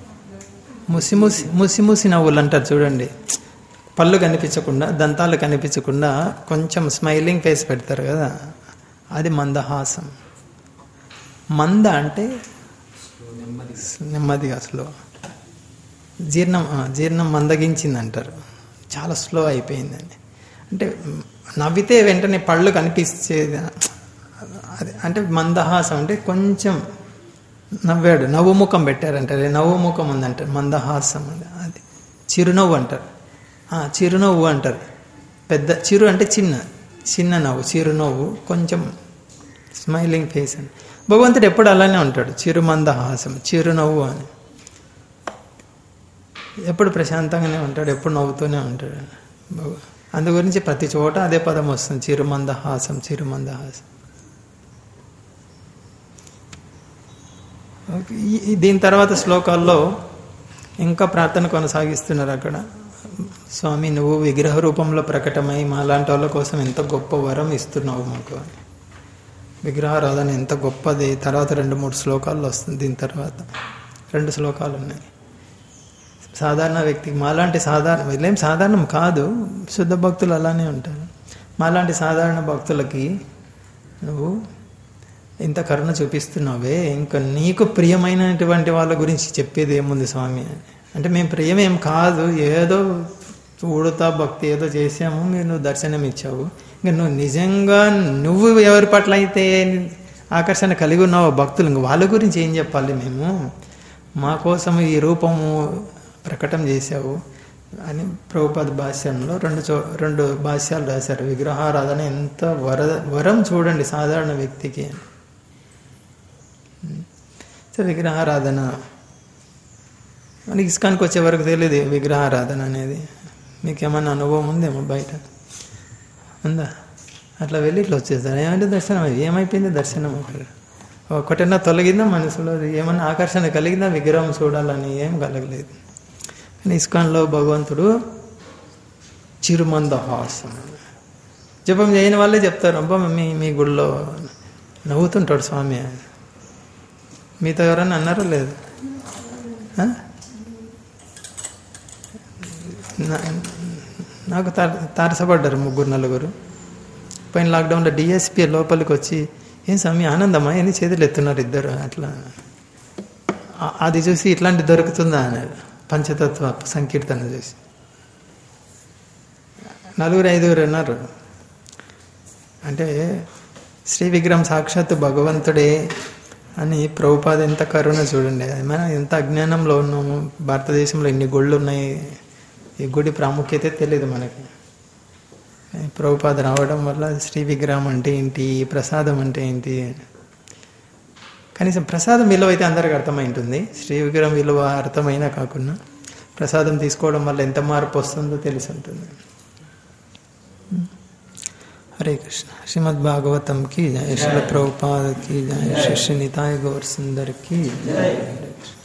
ముసి నవ్వులు అంటారు చూడండి. పళ్ళు కనిపించకుండా, దంతాలు కనిపించకుండా కొంచెం స్మైలింగ్ ఫేస్ పెడతారు కదా, అది మందహాసం. మంద అంటే నెమ్మదిగా, స్లో. జీర్ణం మందగించింది అంటారు, చాలా స్లో అయిపోయిందని. అంటే నవ్వితే వెంటనే పళ్ళు కనిపించేది, అది అంటే మందహాసం. అంటే కొంచెం నవ్వాడు, నవ్వు ముఖం పెట్టారంటారు, నవ్వు ముఖం ఉందంటారు, మందహాసం. అది చిరునవ్వు అంటారు, చిరునవ్వు అంటారు. పెద్ద చిరు అంటే చిన్న నవ్వు, చిరునవ్వు, కొంచెం స్మైలింగ్ ఫేస్ అని. భగవంతుడు ఎప్పుడు అలానే ఉంటాడు, చిరుమందహాసం, చిరునవ్వు అని. ఎప్పుడు ప్రశాంతంగానే ఉంటాడు, ఎప్పుడు నవ్వుతూనే ఉంటాడు. అందు గురించి ప్రతి చోట అదే పదం వస్తుంది, చిరుమందహాసం, చిరుమందహాసం. దీని తర్వాత శ్లోకాల్లో ఇంకా ప్రార్థన కొనసాగిస్తున్నారు అక్కడ. స్వామి, నువ్వు విగ్రహ రూపంలో ప్రకటమై మాలాంటి వాళ్ళ కోసం ఎంత గొప్ప వరం ఇస్తున్నావు మాకు అని. విగ్రహారాధన ఎంత గొప్పది. తర్వాత 2-3 శ్లోకాల్లో వస్తుంది. దీని తర్వాత 2 శ్లోకాలు ఉన్నాయి. సాధారణ వ్యక్తికి, మాలాంటి వీళ్ళేం సాధారణం కాదు, శుద్ధ భక్తులు అలానే ఉంటారు. మాలాంటి సాధారణ భక్తులకి నువ్వు ఇంత కరుణ చూపిస్తున్నావే, ఇంకా నీకు ప్రియమైనటువంటి వాళ్ళ గురించి చెప్పేది ఏముంది స్వామి అని. అంటే మేము ప్రియమేం కాదు, ఏదో ఊడుతా భక్తి ఏదో చేసాము, నువ్వు దర్శనం ఇచ్చావు. ఇంకా నువ్వు నిజంగా నువ్వు ఎవరి పట్ల అయితే ఆకర్షణ కలిగి ఉన్నావు భక్తులు, ఇంక వాళ్ళ గురించి ఏం చెప్పాలి మేము? మా కోసం ఈ రూపము ప్రకటన చేశావు అని ప్రభుపాద భాష్యంలో 2 భాష్యాలు రాశారు. విగ్రహారాధన ఎంత వరం చూడండి సాధారణ వ్యక్తికి. సో విగ్రహారాధన మనకి ఇస్కాన్కి వచ్చే వరకు తెలియదు విగ్రహారాధన అనేది. మీకు ఏమన్నా అనుభవం ఉందేమో బయట ఉందా? అట్లా వెళ్ళి ఇట్లా వచ్చేస్తారు. ఏమంటే దర్శనం ఏమైపోయింది దర్శనం అక్కడ ఒకటన్నా తొలగిందా మనసులో, ఏమన్నా ఆకర్షణ కలిగిందా విగ్రహం చూడాలని? ఏం కలగలేదు. కానీ ఇస్కాన్లో భగవంతుడు చిరుమందహాసం, జపం చేయని వాళ్ళే చెప్తారు, అబ్బా మీ గుడిలో నవ్వుతుంటాడు స్వామి. మీతో ఎవరన్నా అన్నారో లేదు? నాకు తారసపడ్డారు 3-4. పైన లాక్డౌన్లో డిఎస్పీ లోపలికి వచ్చి, ఏం స్వామి ఆనందమా ఎన్ని చేతులు ఎత్తున్నారు ఇద్దరు అట్లా. అది చూసి ఇట్లాంటి దొరుకుతుందా అన్నారు. పంచతత్వ సంకీర్తన చూసి 4-5 అన్నారు. అంటే శ్రీ విగ్రహం సాక్షాత్తు భగవంతుడే అని ప్రభుపాద ఎంత కరుణ చూడండి. మనం ఎంత అజ్ఞానంలో ఉన్నాము. భారతదేశంలో ఇన్ని గుళ్ళు ఉన్నాయి, ఈ గుడి ప్రాముఖ్యత తెలియదు మనకి. ప్రభుపాద రావడం వల్ల శ్రీ విగ్రహం అంటే ఏంటి, ప్రసాదం అంటే ఏంటి, కనీసం ప్రసాదం విలువ అయితే అందరికి అర్థమై ఉంటుంది. శ్రీ విగ్రహం విలువ అర్థమైనా కాకుండా ప్రసాదం తీసుకోవడం వల్ల ఎంత మార్పు వస్తుందో తెలిసి ఉంటుంది. హరే కృష్ణ. శ్రీమద్ భాగవతం కి జయ, శ్రీల ప్రభుపాద కి జయ, శ్రీ నితాయ్ గౌర్ సుందర్ కి జయ. హరే కృష్ణ.